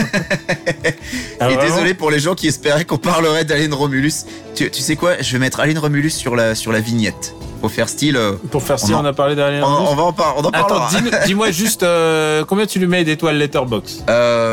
Et désolé pour les gens qui espéraient qu'on parlerait d'Alien Romulus. Tu sais quoi? Je vais mettre Alien Romulus sur la vignette. Pour faire style. On a parlé d'Alien Romulus. On en parlera. Attends, dis-moi juste combien tu lui mets d'étoiles Letterboxd?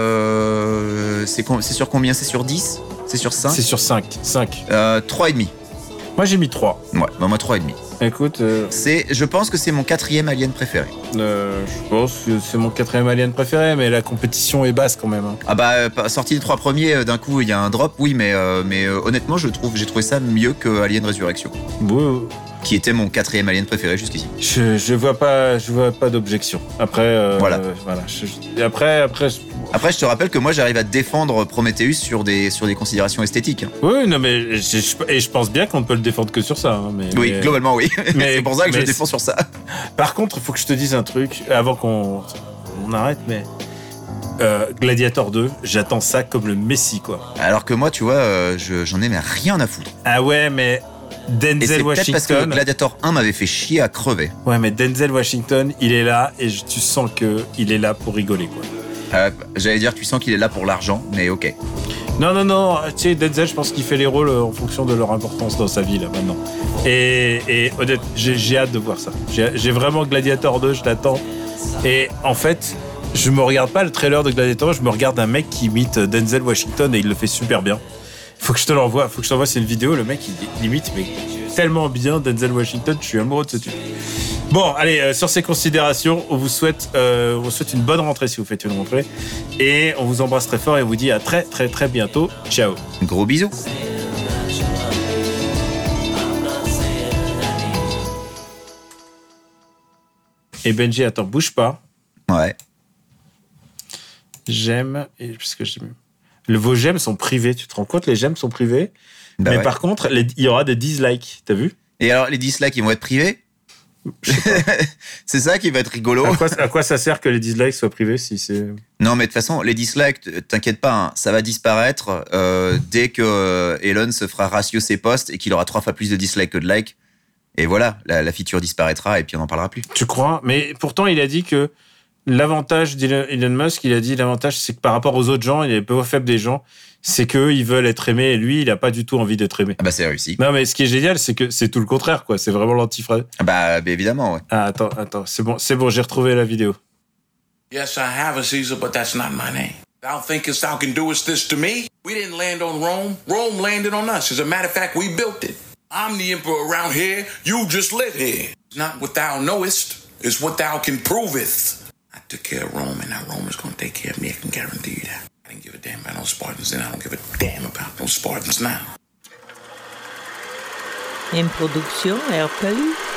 C'est sur combien? C'est sur 10? C'est sur 5? C'est sur 5. 3,5. Moi j'ai mis 3. Ouais, moi 3,5. Écoute, je pense que c'est mon 4e Alien préféré. Je pense que c'est mon 4e Alien préféré, mais la compétition est basse quand même. Hein. Ah sorti les 3 premiers, d'un coup il y a un drop, oui, mais honnêtement j'ai trouvé ça mieux que Alien Resurrection. Ouais. Qui était mon 4e Alien préféré jusqu'ici. Je vois pas d'objection. Après, voilà. Après, je te rappelle que moi, j'arrive à défendre Prometheus sur des considérations esthétiques. Oui, non, mais je pense bien qu'on ne peut le défendre que sur ça. Hein, oui, globalement, oui. Mais c'est pour ça que je défends sur ça. Par contre, il faut que je te dise un truc avant qu'on arrête, mais Gladiator 2, j'attends ça comme le Messie, quoi. Alors que moi, tu vois, j'en ai mais rien à foutre. Ah ouais, mais Denzel Washington. Peut-être parce que Gladiator 1 m'avait fait chier à crever. Ouais, mais Denzel Washington, il est là et tu sens qu'il est là pour rigoler, quoi. J'allais dire, tu sens qu'il est là pour l'argent, mais ok. Non, tu sais, Denzel, je pense qu'il fait les rôles en fonction de leur importance dans sa vie, là, maintenant. Et honnêtement, j'ai hâte de voir ça. J'ai vraiment Gladiator 2, je l'attends. Et en fait, je me regarde pas le trailer de Gladiator, je me regarde un mec qui imite Denzel Washington et il le fait super bien. Faut que je te l'envoie, c'est une vidéo, le mec il imite mais tellement bien Denzel Washington, je suis amoureux de ce type. Bon, allez, sur ces considérations, on vous souhaite une bonne rentrée si vous faites une rentrée et on vous embrasse très fort et on vous dit à très très très bientôt. Ciao. Gros bisous. Et Benji, attends, bouge pas. Ouais. J'aime, et puisque vos j'aime sont privés, tu te rends compte, les j'aime sont privés, Bah mais ouais. par contre, il y aura des dislikes, t'as vu? Et alors, les dislikes, ils vont être privés? C'est ça qui va être rigolo. À quoi ça sert que les dislikes soient privés si c'est... Non, mais de toute façon, les dislikes, t'inquiète pas, hein, ça va disparaître dès que Elon se fera ratio ses posts et qu'il aura 3 fois plus de dislikes que de likes. Et voilà, la feature disparaîtra et puis on n'en parlera plus. Tu crois? Mais pourtant, il a dit que l'avantage d'Elon Musk, l'avantage, c'est que par rapport aux autres gens, il est peu faible des gens, c'est qu'eux, ils veulent être aimés et lui, il n'a pas du tout envie d'être aimé. Ah bah c'est réussi. Non, mais ce qui est génial, c'est que c'est tout le contraire, quoi. C'est vraiment l'antifrase. Ah bah évidemment, ouais. Ah, attends, c'est bon, j'ai retrouvé la vidéo. Yes, I have a Caesar, but that's not my name. Thou thinkest thou can do this to me? We didn't land on Rome. Rome landed on us. As a matter of fact, we built it. I'm the emperor around here. You just live here. It's not what thou knowest. It's what thou can proveth. I took care of Rome, and now Rome is going to take care of me. I can guarantee you that. I didn't give a damn about no Spartans then. I don't give a damn about no Spartans now. Une production RPU.